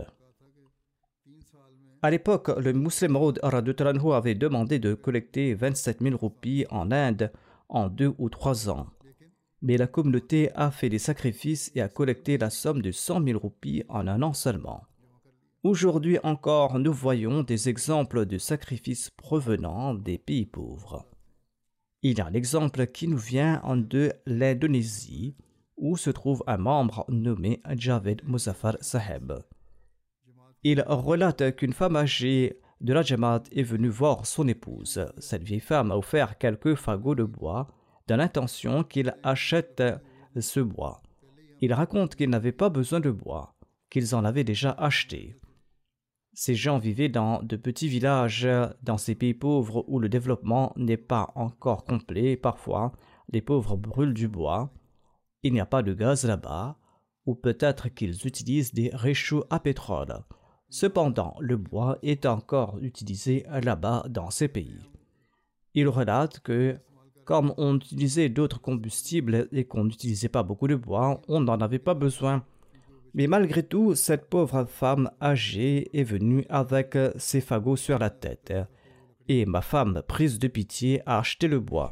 À l'époque, le Muslim Maud avait demandé de collecter 27 000 roupies en Inde en 2 ou 3 ans. Mais la communauté a fait des sacrifices et a collecté la somme de 100 000 roupies en 1 an seulement. Aujourd'hui encore, nous voyons des exemples de sacrifices provenant des pays pauvres. Il y a l'exemple qui nous vient de l'Indonésie, où se trouve un membre nommé Javed Muzaffar Saheb. Il relate qu'une femme âgée de la Jamaat est venue voir son épouse. Cette vieille femme a offert quelques fagots de bois dans l'intention qu'il achète ce bois. Il raconte qu'ils n'avaient pas besoin de bois, qu'ils en avaient déjà acheté. Ces gens vivaient dans de petits villages, dans ces pays pauvres où le développement n'est pas encore complet. Parfois, les pauvres brûlent du bois. Il n'y a pas de gaz là-bas, ou peut-être qu'ils utilisent des réchauds à pétrole. Cependant, le bois est encore utilisé là-bas dans ces pays. Il relate que, comme on utilisait d'autres combustibles et qu'on n'utilisait pas beaucoup de bois, on n'en avait pas besoin. Mais malgré tout, cette pauvre femme âgée est venue avec ses fagots sur la tête. Et ma femme, prise de pitié, a acheté le bois.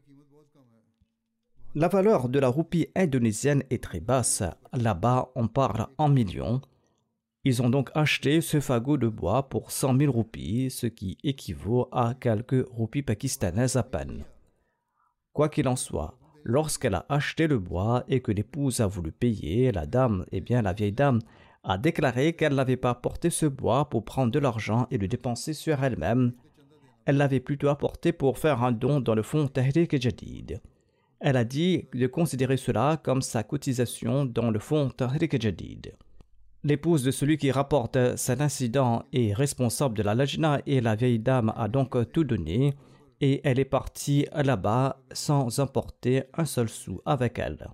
La valeur de la roupie indonésienne est très basse. Là-bas, on parle en millions. Ils ont donc acheté ce fagot de bois pour 100 000 roupies, ce qui équivaut à quelques roupies pakistanaises à peine. Quoi qu'il en soit, lorsqu'elle a acheté le bois et que l'épouse a voulu payer, la vieille dame a déclaré qu'elle n'avait pas apporté ce bois pour prendre de l'argent et le dépenser sur elle-même. Elle l'avait plutôt apporté pour faire un don dans le fonds Tahrik Jadid. Elle a dit de considérer cela comme sa cotisation dans le fonds Tahrik Jadid. L'épouse de celui qui rapporte cet incident est responsable de la lajna et la vieille dame a donc tout donné et elle est partie là-bas sans emporter un seul sou avec elle.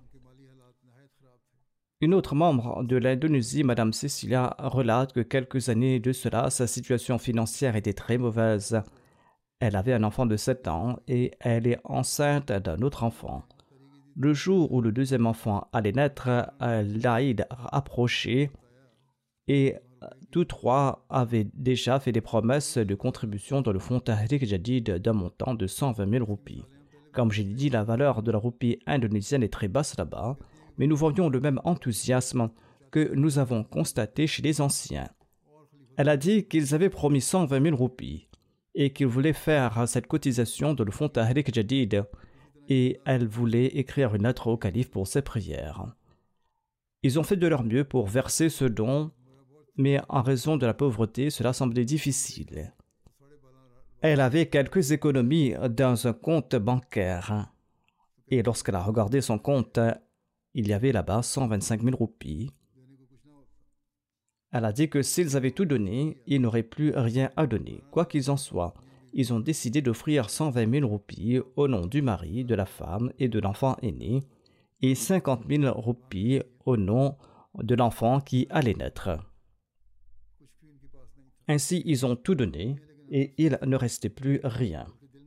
Une autre membre de l'Indonésie, Madame Cecilia, relate que quelques années de cela, sa situation financière était très mauvaise. Elle avait un enfant de 7 ans et elle est enceinte d'un autre enfant. Le jour où le deuxième enfant allait naître, l'Aïd approchait et tous trois avaient déjà fait des promesses de contribution dans le fonds Tahrik Jadid d'un montant de 120 000 roupies. Comme j'ai dit, la valeur de la roupie indonésienne est très basse là-bas, mais nous voyons le même enthousiasme que nous avons constaté chez les anciens. Elle a dit qu'ils avaient promis 120 000 roupies et qu'ils voulaient faire cette cotisation dans le fonds Tahrik Jadid et elle voulait écrire une lettre au calife pour ses prières. Ils ont fait de leur mieux pour verser ce don, mais en raison de la pauvreté, cela semblait difficile. Elle avait quelques économies dans un compte bancaire. Et lorsqu'elle a regardé son compte, il y avait là-bas 125 000 roupies. Elle a dit que s'ils avaient tout donné, ils n'auraient plus rien à donner. Quoi qu'ils en soient, ils ont décidé d'offrir 120 000 roupies au nom du mari, de la femme et de l'enfant aîné, et 50 000 roupies au nom de l'enfant qui allait naître. Ainsi, ils ont tout donné et il ne restait plus rien.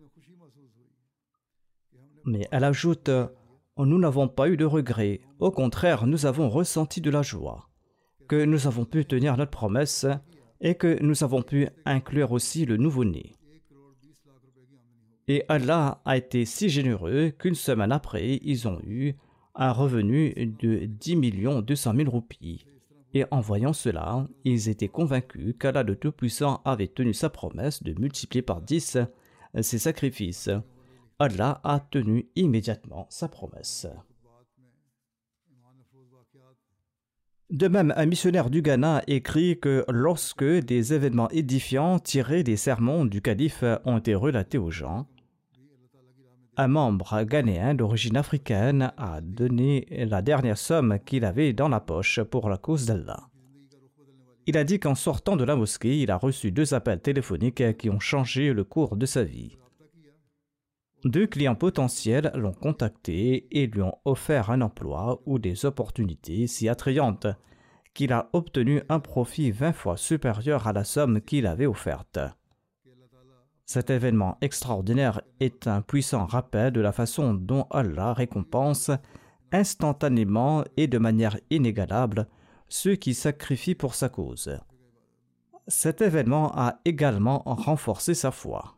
Mais elle ajoute, nous n'avons pas eu de regrets. Au contraire, nous avons ressenti de la joie, que nous avons pu tenir notre promesse et que nous avons pu inclure aussi le nouveau-né. Et Allah a été si généreux qu'une semaine après, ils ont eu un revenu de 10 200 000 roupies. Et en voyant cela, ils étaient convaincus qu'Allah le Tout-Puissant avait tenu sa promesse de multiplier par 10 ses sacrifices, Allah a tenu immédiatement sa promesse. De même, un missionnaire du Ghana écrit que lorsque des événements édifiants tirés des sermons du calife ont été relatés aux gens, un membre ghanéen d'origine africaine a donné la dernière somme qu'il avait dans la poche pour la cause d'Allah. Il a dit qu'en sortant de la mosquée, il a reçu 2 appels téléphoniques qui ont changé le cours de sa vie. 2 clients potentiels l'ont contacté et lui ont offert un emploi ou des opportunités si attrayantes qu'il a obtenu un profit 20 fois supérieur à la somme qu'il avait offerte. Cet événement extraordinaire est un puissant rappel de la façon dont Allah récompense instantanément et de manière inégalable ceux qui sacrifient pour sa cause. Cet événement a également renforcé sa foi.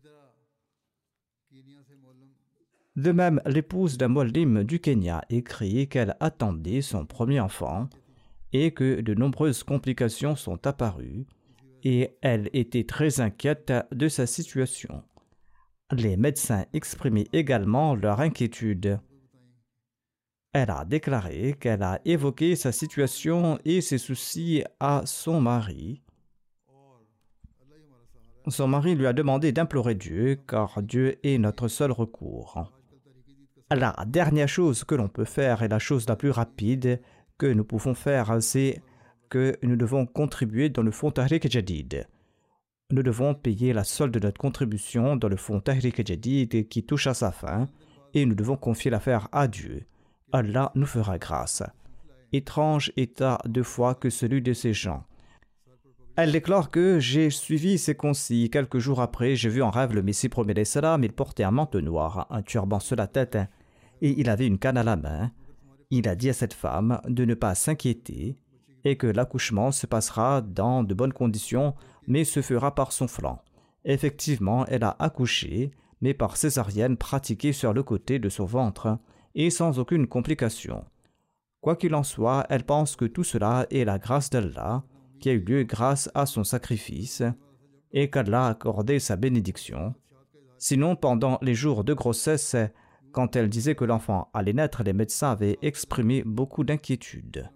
De même, l'épouse d'un Mollim du Kenya écrit qu'elle attendait son premier enfant et que de nombreuses complications sont apparues et elle était très inquiète de sa situation. Les médecins exprimaient également leur inquiétude. Elle a déclaré qu'elle a évoqué sa situation et ses soucis à son mari. Son mari lui a demandé d'implorer Dieu, car Dieu est notre seul recours. La dernière chose que l'on peut faire et la chose la plus rapide que nous pouvons faire, c'est que nous devons contribuer dans le fonds Tahrik Jadid. Nous devons payer la solde de notre contribution dans le fonds Tahrik Jadid qui touche à sa fin et nous devons confier l'affaire à Dieu. Allah nous fera grâce. Étrange état de foi que celui de ces gens. Elle déclare que j'ai suivi ses conseils. Quelques jours après, j'ai vu en rêve le Messie premier salam. Il portait un manteau noir, un turban sur la tête et il avait une canne à la main. Il a dit à cette femme de ne pas s'inquiéter et que l'accouchement se passera dans de bonnes conditions, mais se fera par son flanc. Effectivement, elle a accouché, mais par césarienne pratiquée sur le côté de son ventre et sans aucune complication. Quoi qu'il en soit, elle pense que tout cela est la grâce d'Allah qui a eu lieu grâce à son sacrifice et qu'Allah a accordé sa bénédiction. Sinon, pendant les jours de grossesse, quand elle disait que l'enfant allait naître, les médecins avaient exprimé beaucoup d'inquiétude.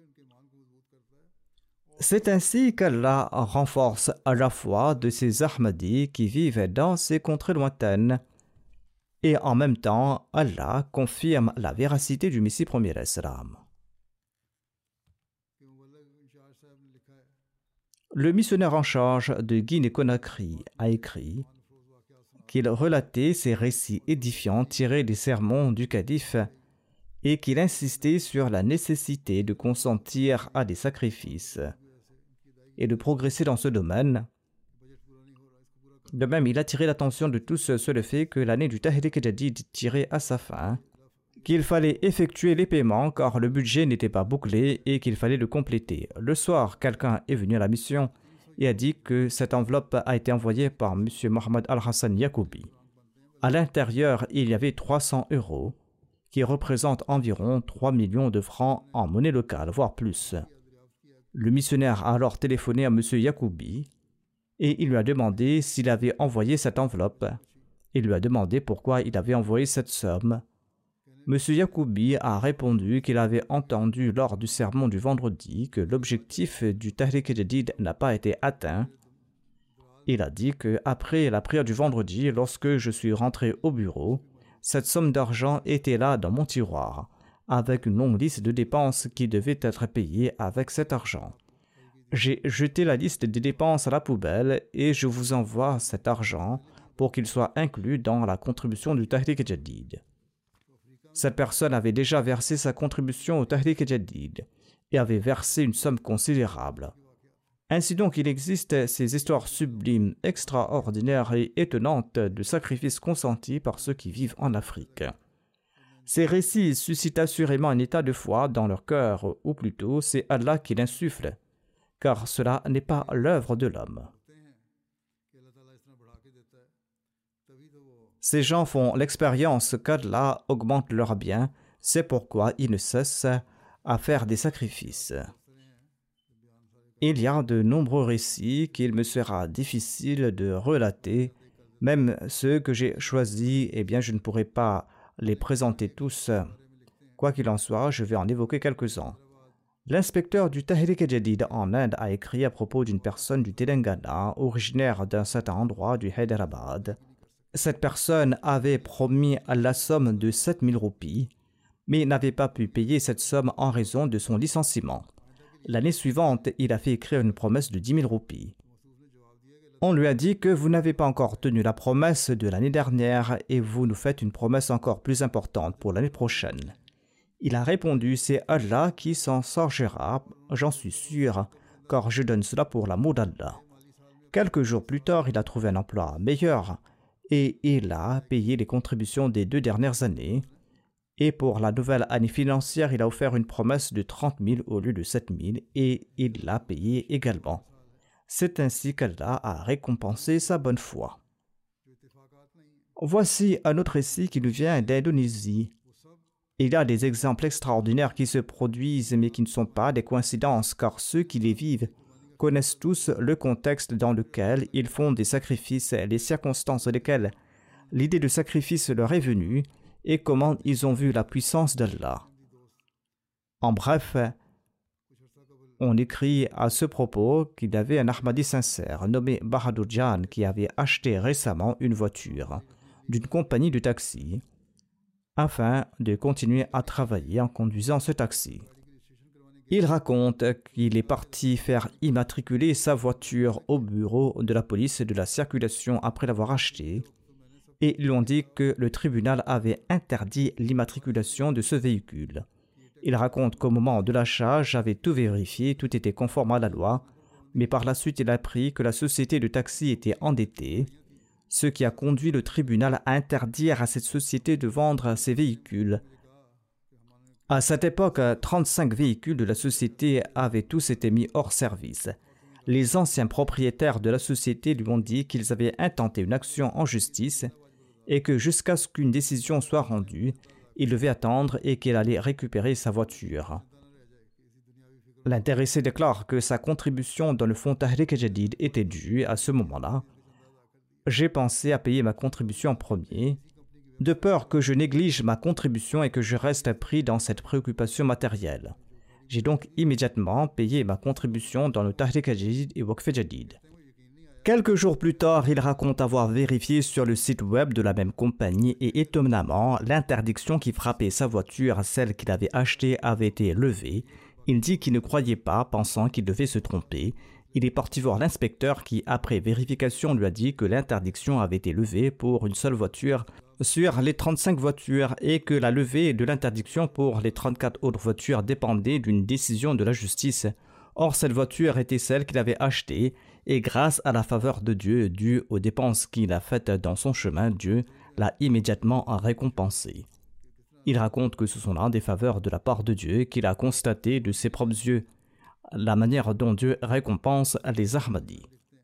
C'est ainsi qu'Allah renforce à la foi de ces Ahmadis qui vivent dans ces contrées lointaines. Et en même temps, Allah confirme la véracité du Messie premier salam. Le missionnaire en charge de Guinée-Conakry a écrit qu'il relatait ces récits édifiants tirés des sermons du calife et qu'il insistait sur la nécessité de consentir à des sacrifices et de progresser dans ce domaine. De même, il a attiré l'attention de tous sur le fait que l'année du Tahrik Jadid tirait à sa fin, qu'il fallait effectuer les paiements car le budget n'était pas bouclé et qu'il fallait le compléter. Le soir, quelqu'un est venu à la mission et a dit que cette enveloppe a été envoyée par M. Mohamed Al-Hassan Yacoubi. À l'intérieur, il y avait 300 €, qui représentent environ 3 millions de francs en monnaie locale, voire plus. Le missionnaire a alors téléphoné à M. Yacoubi et il lui a demandé s'il avait envoyé cette enveloppe. Il lui a demandé pourquoi il avait envoyé cette somme. M. Yacoubi a répondu qu'il avait entendu lors du sermon du vendredi que l'objectif du Tahrik Jadid n'a pas été atteint. Il a dit qu'après la prière du vendredi, lorsque je suis rentré au bureau, cette somme d'argent était là dans mon tiroir, avec une longue liste de dépenses qui devaient être payées avec cet argent. J'ai jeté la liste des dépenses à la poubelle et je vous envoie cet argent pour qu'il soit inclus dans la contribution du Tahrik Jadid. Cette personne avait déjà versé sa contribution au Tahrik Jadid et avait versé une somme considérable. Ainsi donc, il existe ces histoires sublimes, extraordinaires et étonnantes de sacrifices consentis par ceux qui vivent en Afrique. Ces récits suscitent assurément un état de foi dans leur cœur, ou plutôt c'est Allah qui l'insuffle, car cela n'est pas l'œuvre de l'homme. Ces gens font l'expérience qu'Allah augmente leurs biens, c'est pourquoi ils ne cessent à faire des sacrifices. Il y a de nombreux récits qu'il me sera difficile de relater Même ceux que j'ai choisis, eh bien, je ne pourrai pas les présenter tous. Quoi qu'il en soit, je vais en évoquer quelques-uns. L'inspecteur du Tahrik-e-Jadid en Inde a écrit à propos d'une personne du Telangana, originaire d'un certain endroit du Hyderabad. Cette personne avait promis la somme de 7000 roupies, mais n'avait pas pu payer cette somme en raison de son licenciement. L'année suivante, il a fait écrire une promesse de 10 000 roupies. On lui a dit que vous n'avez pas encore tenu la promesse de l'année dernière et vous nous faites une promesse encore plus importante pour l'année prochaine. Il a répondu, c'est Allah qui s'en chargera, j'en suis sûr, car je donne cela pour l'amour d'Allah. Quelques jours plus tard, il a trouvé un emploi meilleur et il a payé les contributions des 2 dernières années. Et pour la nouvelle année financière, il a offert une promesse de 30 000 au lieu de 7 000 et il l'a payé également. C'est ainsi qu'Allah a récompensé sa bonne foi. Voici un autre récit qui nous vient d'Indonésie. Il y a des exemples extraordinaires qui se produisent mais qui ne sont pas des coïncidences car ceux qui les vivent connaissent tous le contexte dans lequel ils font des sacrifices, les circonstances dans lesquelles l'idée de sacrifice leur est venue et comment ils ont vu la puissance d'Allah. En bref, on écrit à ce propos qu'il y avait un Ahmadi sincère nommé Bahadur Jan qui avait acheté récemment une voiture d'une compagnie de taxi afin de continuer à travailler en conduisant ce taxi. Il raconte qu'il est parti faire immatriculer sa voiture au bureau de la police de la circulation après l'avoir achetée et ils lui ont dit que le tribunal avait interdit l'immatriculation de ce véhicule. Il raconte qu'au moment de l'achat, j'avais tout vérifié, tout était conforme à la loi, mais par la suite il a appris que la société de taxi était endettée, ce qui a conduit le tribunal à interdire à cette société de vendre ses véhicules. À cette époque, 35 véhicules de la société avaient tous été mis hors service. Les anciens propriétaires de la société lui ont dit qu'ils avaient intenté une action en justice et que jusqu'à ce qu'une décision soit rendue, il devait attendre et qu'il allait récupérer sa voiture. L'intéressé déclare que sa contribution dans le fonds Tahrik-e-Jadid était due à ce moment-là. J'ai pensé à payer ma contribution en premier, de peur que je néglige ma contribution et que je reste pris dans cette préoccupation matérielle. J'ai donc immédiatement payé ma contribution dans le Tahrik-e-Jadid et Waqf-e-Jadid. Quelques jours plus tard, il raconte avoir vérifié sur le site web de la même compagnie et étonnamment, l'interdiction qui frappait sa voiture, celle qu'il avait achetée, avait été levée. Il dit qu'il ne croyait pas, pensant qu'il devait se tromper. Il est parti voir l'inspecteur qui, après vérification, lui a dit que l'interdiction avait été levée pour une seule voiture sur les 35 voitures et que la levée de l'interdiction pour les 34 autres voitures dépendait d'une décision de la justice. Or, cette voiture était celle qu'il avait achetée et grâce à la faveur de Dieu due aux dépenses qu'il a faites dans son chemin, Dieu l'a immédiatement récompensé. Il raconte que ce sont là des faveurs de la part de Dieu qu'il a constatées de ses propres yeux, la manière dont Dieu récompense les Ahmadis.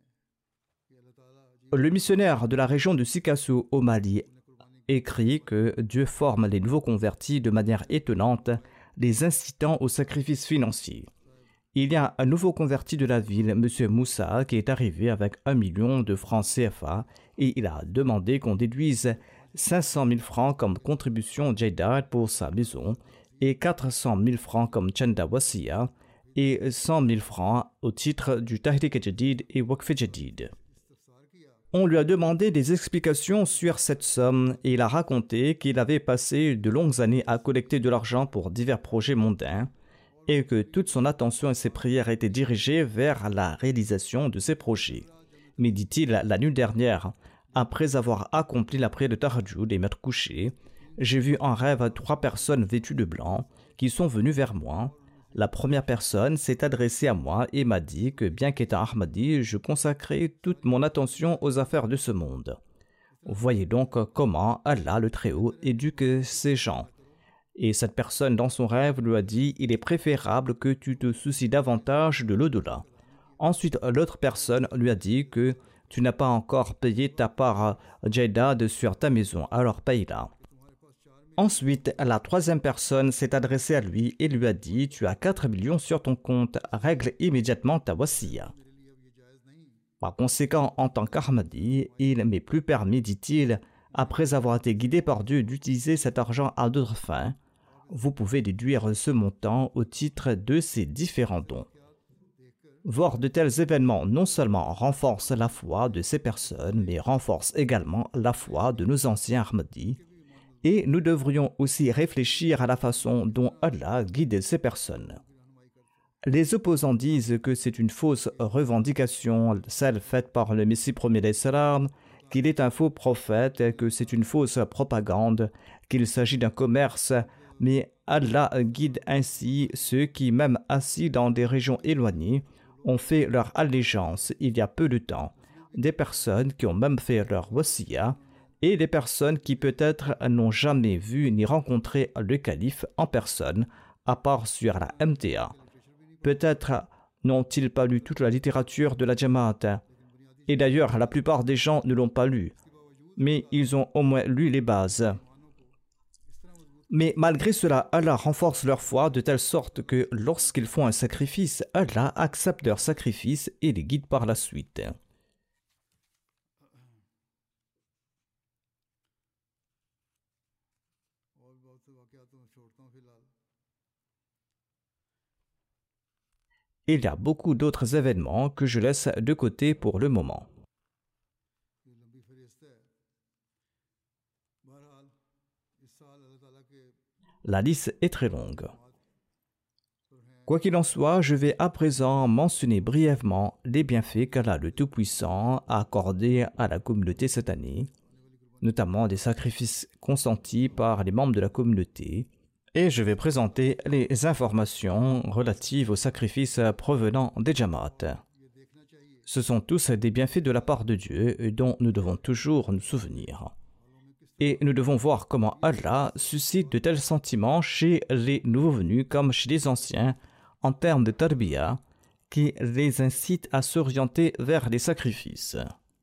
Le missionnaire de la région de Sikasso au Mali écrit que Dieu forme les nouveaux convertis de manière étonnante, les incitant au sacrifice financier. Il y a un nouveau converti de la ville, M. Moussa, qui est arrivé avec 1 million de francs CFA et il a demandé qu'on déduise 500 000 francs comme contribution Jaidad pour sa maison et 400 000 francs comme Chanda Wasiya et 100 000 francs au titre du Tahrik-e-Jadid et Waqf-e-Jadid. On lui a demandé des explications sur cette somme et il a raconté qu'il avait passé de longues années à collecter de l'argent pour divers projets mondains et que toute son attention et ses prières étaient dirigées vers la réalisation de ces projets. Mais dit-il, la nuit dernière, après avoir accompli la prière de Tahajjud et m'être couché, j'ai vu en rêve 3 personnes vêtues de blanc qui sont venues vers moi. La première personne s'est adressée à moi et m'a dit que bien qu'étant Ahmadi, je consacrais toute mon attention aux affaires de ce monde. Voyez donc comment Allah le Très-Haut éduque ces gens. Et cette personne dans son rêve lui a dit « Il est préférable que tu te soucies davantage de l'au-delà ». Ensuite, l'autre personne lui a dit que tu n'as pas encore payé ta part Jaidad sur ta maison, alors paye-la. Ensuite, la troisième personne s'est adressée à lui et lui a dit « Tu as 4 millions sur ton compte, règle immédiatement ta wasiya ». Par conséquent, en tant qu'Ahmadi, il m'est plus permis, dit-il, après avoir été guidé par Dieu, d'utiliser cet argent à d'autres fins. Vous pouvez déduire ce montant au titre de ces différents dons. Voir de tels événements non seulement renforcent la foi de ces personnes, mais renforcent également la foi de nos anciens Ahmadis. Et nous devrions aussi réfléchir à la façon dont Allah guide ces personnes. Les opposants disent que c'est une fausse revendication, celle faite par le Messie premier d'Islam, qu'il est un faux prophète, que c'est une fausse propagande, qu'il s'agit d'un commerce, mais Allah guide ainsi ceux qui, même assis dans des régions éloignées, ont fait leur allégeance il y a peu de temps, des personnes qui ont même fait leur wasiya, et des personnes qui peut-être n'ont jamais vu ni rencontré le calife en personne, à part sur la MTA. Peut-être n'ont-ils pas lu toute la littérature de la Jamaat. Et d'ailleurs, la plupart des gens ne l'ont pas lu. Mais ils ont au moins lu les bases. Mais malgré cela, Allah renforce leur foi de telle sorte que lorsqu'ils font un sacrifice, Allah accepte leur sacrifice et les guide par la suite. Il y a beaucoup d'autres événements que je laisse de côté pour le moment. La liste est très longue. Quoi qu'il en soit, je vais à présent mentionner brièvement les bienfaits qu'Allah le Tout-Puissant a accordés à la communauté cette année, notamment des sacrifices consentis par les membres de la communauté, et je vais présenter les informations relatives aux sacrifices provenant des Jamaat. Ce sont tous des bienfaits de la part de Dieu dont nous devons toujours nous souvenir. Et nous devons voir comment Allah suscite de tels sentiments chez les nouveaux venus comme chez les anciens en termes de tarbiya qui les incitent à s'orienter vers les sacrifices.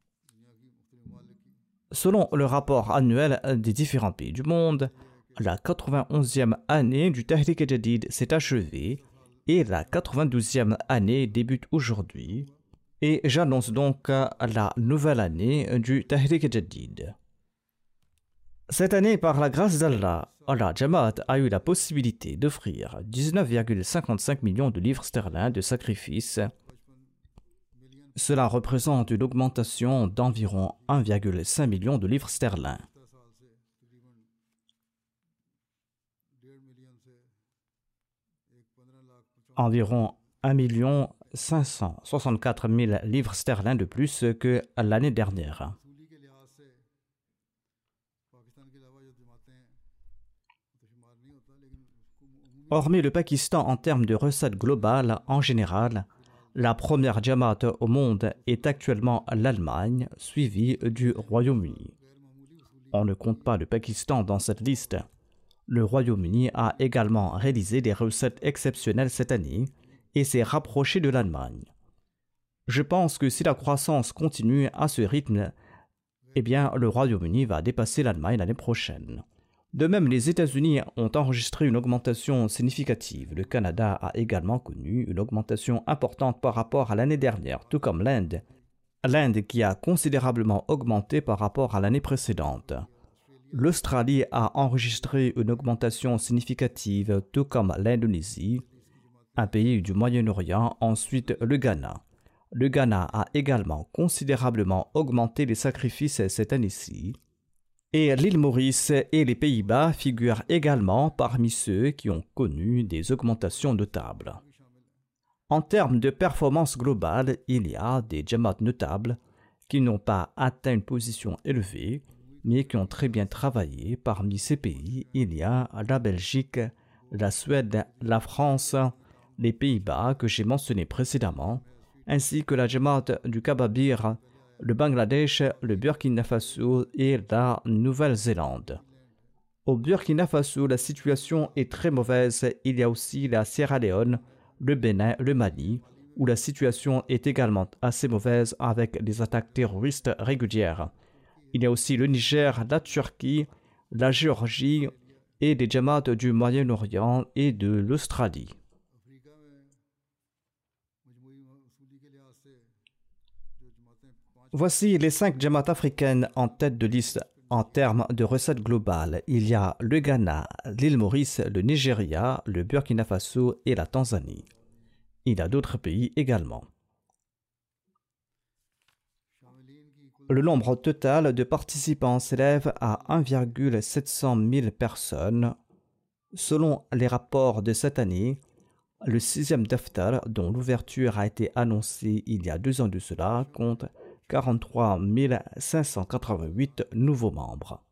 Selon le rapport annuel des différents pays du monde, la 91e année du Tahrik Jadid s'est achevée et la 92e année débute aujourd'hui. Et j'annonce donc la nouvelle année du Tahrik Jadid. Cette année, par la grâce d'Allah, la Jamaat a eu la possibilité d'offrir 19,55 millions de livres sterling de sacrifices. Cela représente une augmentation d'environ 1,5 million de livres sterling. Environ 1 564 000 livres sterling de plus que l'année dernière. Hormis le Pakistan en termes de recettes globales en général, la première Jamaat au monde est actuellement l'Allemagne, suivie du Royaume-Uni. On ne compte pas le Pakistan dans cette liste. Le Royaume-Uni a également réalisé des recettes exceptionnelles cette année et s'est rapproché de l'Allemagne. Je pense que si la croissance continue à ce rythme, le Royaume-Uni va dépasser l'Allemagne l'année prochaine. De même, les États-Unis ont enregistré une augmentation significative. Le Canada a également connu une augmentation importante par rapport à l'année dernière, tout comme l'Inde. L'Inde qui a considérablement augmenté par rapport à l'année précédente. L'Australie a enregistré une augmentation significative, tout comme l'Indonésie, un pays du Moyen-Orient, ensuite le Ghana. Le Ghana a également considérablement augmenté les sacrifices cette année-ci. Et l'île Maurice et les Pays-Bas figurent également parmi ceux qui ont connu des augmentations notables. En termes de performance globale, il y a des Jamaat notables qui n'ont pas atteint une position élevée, mais qui ont très bien travaillé. Parmi ces pays, il y a la Belgique, la Suède, la France, les Pays-Bas que j'ai mentionnés précédemment, ainsi que la Jamaat du Kababir, le Bangladesh, le Burkina Faso et la Nouvelle-Zélande. Au Burkina Faso, la situation est très mauvaise. Il y a aussi la Sierra Leone, le Bénin, le Mali, où la situation est également assez mauvaise avec des attaques terroristes régulières. Il y a aussi le Niger, la Turquie, la Géorgie et des Jamaat du Moyen-Orient et de l'Australie. Voici les 5 Jamaat africaines en tête de liste en termes de recettes globales. Il y a le Ghana, l'île Maurice, le Nigeria, le Burkina Faso et la Tanzanie. Il y a d'autres pays également. Le nombre total de participants s'élève à 1,700 000 personnes. Selon les rapports de cette année, le 6e Daftar, dont l'ouverture a été annoncée il y a 2 ans de cela, compte 43 588 nouveaux membres.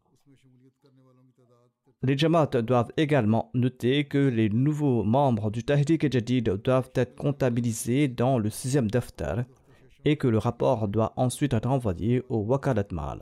Les Jamaat doivent également noter que les nouveaux membres du Tahrik-e-Jadid doivent être comptabilisés dans le 6e Daftar et que le rapport doit ensuite être envoyé au Wakalat Mal.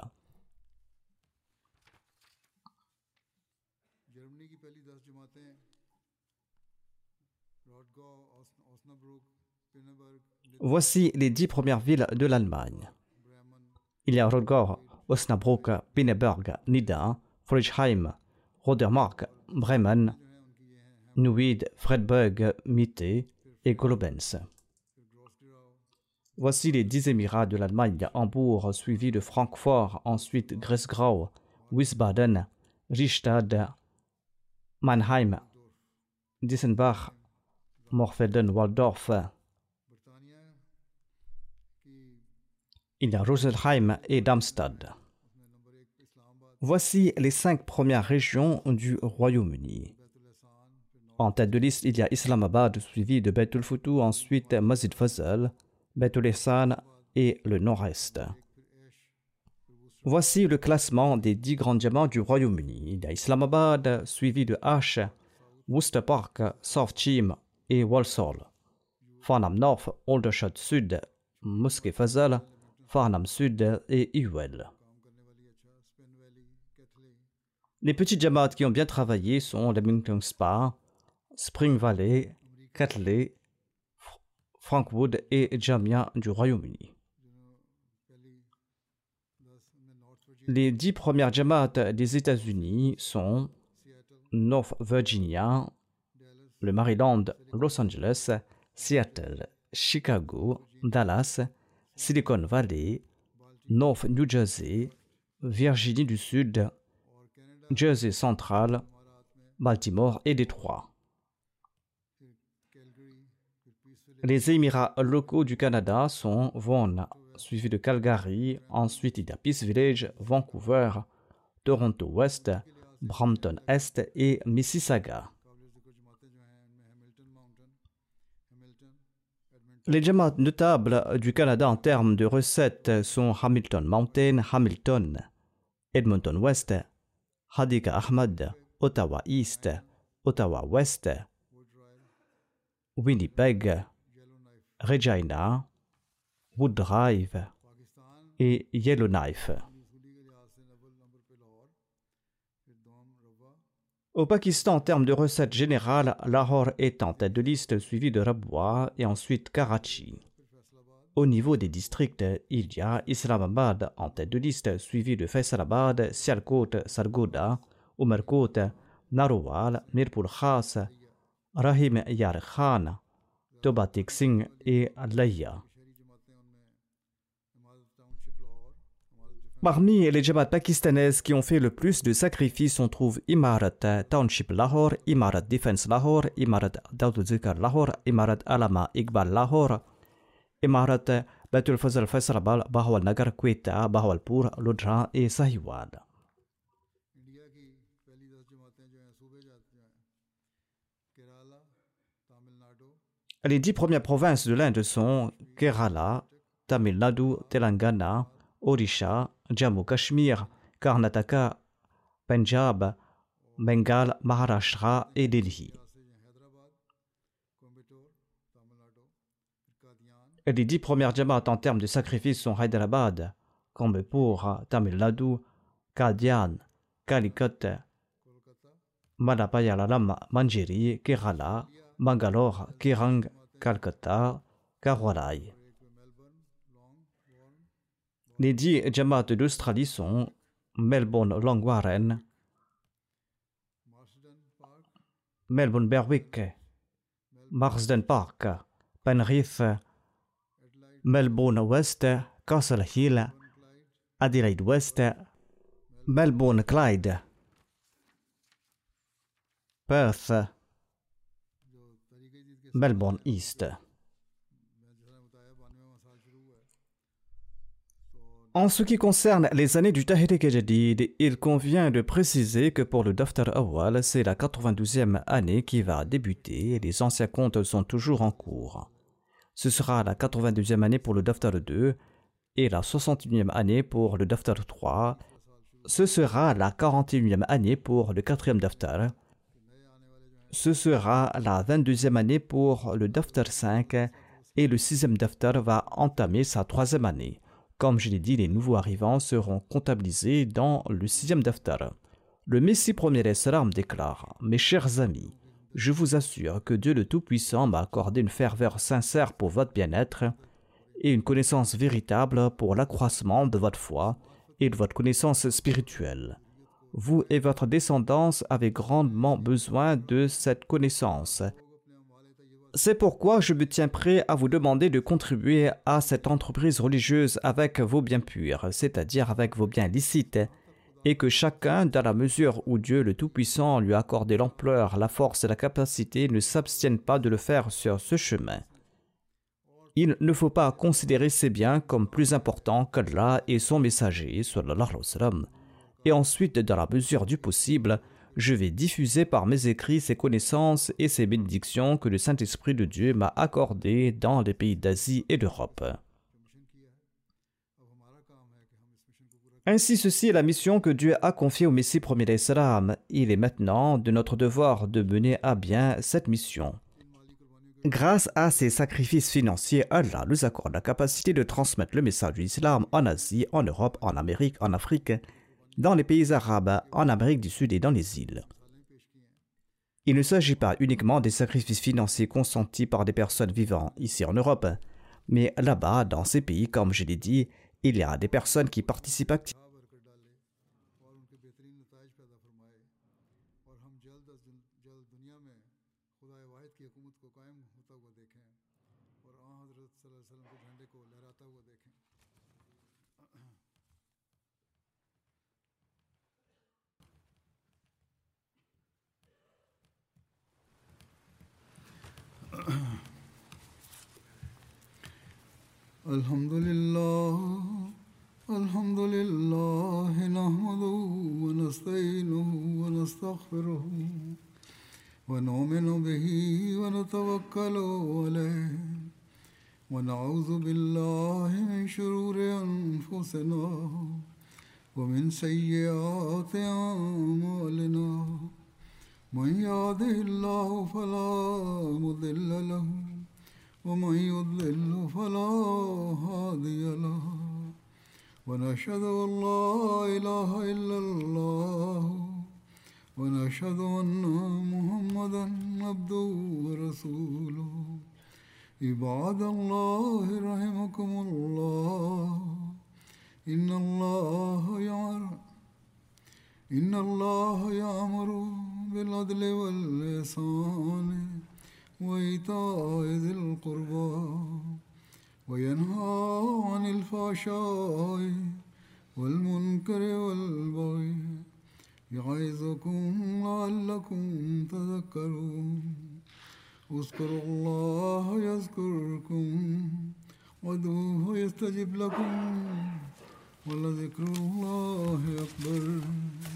Voici les 10 premières villes de l'Allemagne. Il y a Rodgau, Osnabrück, Pinneberg, Nidda, Friedrichshain, Rodermark, Bremen, Neuwied, Freiburg, Mitte et Globens. Voici les 10 émirats de l'Allemagne: Hambourg, suivi de Francfort, ensuite Griesgrau, Wiesbaden, Richtad, Mannheim, Dissenbach, Morfelden, Waldorf. Il y a Rosenheim et Darmstadt. Voici les 5 premières régions du Royaume-Uni. En tête de liste, il y a Islamabad, suivi de Beit el-Foutou, ensuite Masjid Fazl, Beit el-Ihsan et le Nord-Est. Voici le classement des 10 grands diamants du Royaume-Uni. Il y a Islamabad, suivi de Ash, Worcester Park, South Cheam et Walsall. Farnham North, Aldershot Sud, Mosquée Fazl, Farnham Sud et Ewell. Les petits Jamaat qui ont bien travaillé sont Leamington Spa, Spring Valley, Catley, Frankwood et Jamia du Royaume-Uni. Les 10 premières Jamaat des États-Unis sont North Virginia, le Maryland, Los Angeles, Seattle, Chicago, Dallas, Silicon Valley, North New Jersey, Virginie du Sud, Jersey Central, Baltimore et Détroit. Les Émirats locaux du Canada sont Vaughan, suivi de Calgary, ensuite il y a Peace Village, Vancouver, Toronto Ouest, Brampton Est et Mississauga. Les Jamaat notables du Canada en termes de recettes sont Hamilton Mountain, Hamilton, Edmonton West, Hadika Ahmad, Ottawa East, Ottawa West, Winnipeg, Regina, Wood Drive et Yellowknife. Au Pakistan, en termes de recettes générales, Lahore est en tête de liste, suivi de Rabwa et ensuite Karachi. Au niveau des districts, il y a Islamabad en tête de liste, suivi de Faisalabad, Sialkot, Sargodha, Umerkot, Narowal, Mirpur Khas, Rahim Yar Khan, Tobatik Singh et Laya. Parmi les Jamaat pakistanaises qui ont fait le plus de sacrifices, on trouve Imarat Township Lahore, Imarat Defense Lahore, Imarat Dauduzikar Lahore, Imarat Alama Iqbal Lahore, Imarat Baitul Fazl Faisalabad, Bahawal Nagar, Quetta, Bahawalpur, Lodhra et Sahiwal. Les 10 premières provinces de l'Inde sont Kerala, Tamil Nadu, Telangana, Odisha, Jammu Kashmir, Karnataka, Punjab, Bengal, Maharashtra et Delhi. Les 10 premières Jamaat en termes de sacrifices sont Hyderabad, Coimbatore, Tamil Nadu, Qadian, Calicut, Madapayalalam, Manjeri, Kerala, Bangalore, Kerang, Calcutta, Karwalai. Les 10 Jamaat d'Australie sont Melbourne Long Warren, Melbourne Berwick, Marsden Park, Penrith, Melbourne West, Castle Hill, Adelaide West, Melbourne Clyde, Perth, Melbourne East. En ce qui concerne les années du Tahrik Jadid, il convient de préciser que pour le Daftar Awal, c'est la 92e année qui va débuter et les anciens comptes sont toujours en cours. Ce sera la 82e année pour le Daftar 2 et la 61e année pour le Daftar 3. Ce sera la 41e année pour le 4e Daftar. Ce sera la 22e année pour le Daftar 5 et le 6e Daftar va entamer sa 3e année. Comme je l'ai dit, les nouveaux arrivants seront comptabilisés dans le 6e Daftar. Le Messie premier Islam déclare « Mes chers amis, je vous assure que Dieu le Tout-Puissant m'a accordé une ferveur sincère pour votre bien-être et une connaissance véritable pour l'accroissement de votre foi et de votre connaissance spirituelle. Vous et votre descendance avez grandement besoin de cette connaissance. C'est pourquoi je me tiens prêt à vous demander de contribuer à cette entreprise religieuse avec vos biens purs, c'est-à-dire avec vos biens licites, et que chacun, dans la mesure où Dieu le Tout-Puissant lui a accordé l'ampleur, la force et la capacité, ne s'abstienne pas de le faire sur ce chemin. Il ne faut pas considérer ces biens comme plus importants qu'Allah et son messager, sallallahu alayhi wa sallam. Et ensuite, dans la mesure du possible, je vais diffuser par mes écrits ces connaissances et ces bénédictions que le Saint-Esprit de Dieu m'a accordées dans les pays d'Asie et d'Europe. Ainsi, ceci est la mission que Dieu a confiée au Messie premier d'Islam. Il est maintenant de notre devoir de mener à bien cette mission. Grâce à ces sacrifices financiers, Allah nous accorde la capacité de transmettre le message de l'islam en Asie, en Europe, en Amérique, en Afrique, dans les pays arabes, en Amérique du Sud et dans les îles. Il ne s'agit pas uniquement des sacrifices financiers consentis par des personnes vivant ici en Europe, mais là-bas, dans ces pays, comme je l'ai dit, il y a des personnes qui participent activement. Alhamdulillah, nahmaduhu wa nasta'inuhu wa nastaghfiruhu wa nu'minu bihi wa natawakkalu alayhi wa na'udhu billahi min shururi anfusina wa min sayyiati a'malina. Man yahdihillahu fala mudilla lahu ومن يضلل فلا هادي له ونشهد أن لا إله إلا الله ونشهد أن محمدا عبده ورسوله عباد الله رحمكم الله إن الله يأمر بالعدل والإحسان وإيتاء ذي القربى وينهى عن الفحشاء والمنكر والبغي يعظكم لعلكم تذكرون اذكروا الله يذكركم وادعوه يستجب لكم ولذكر الله أكبر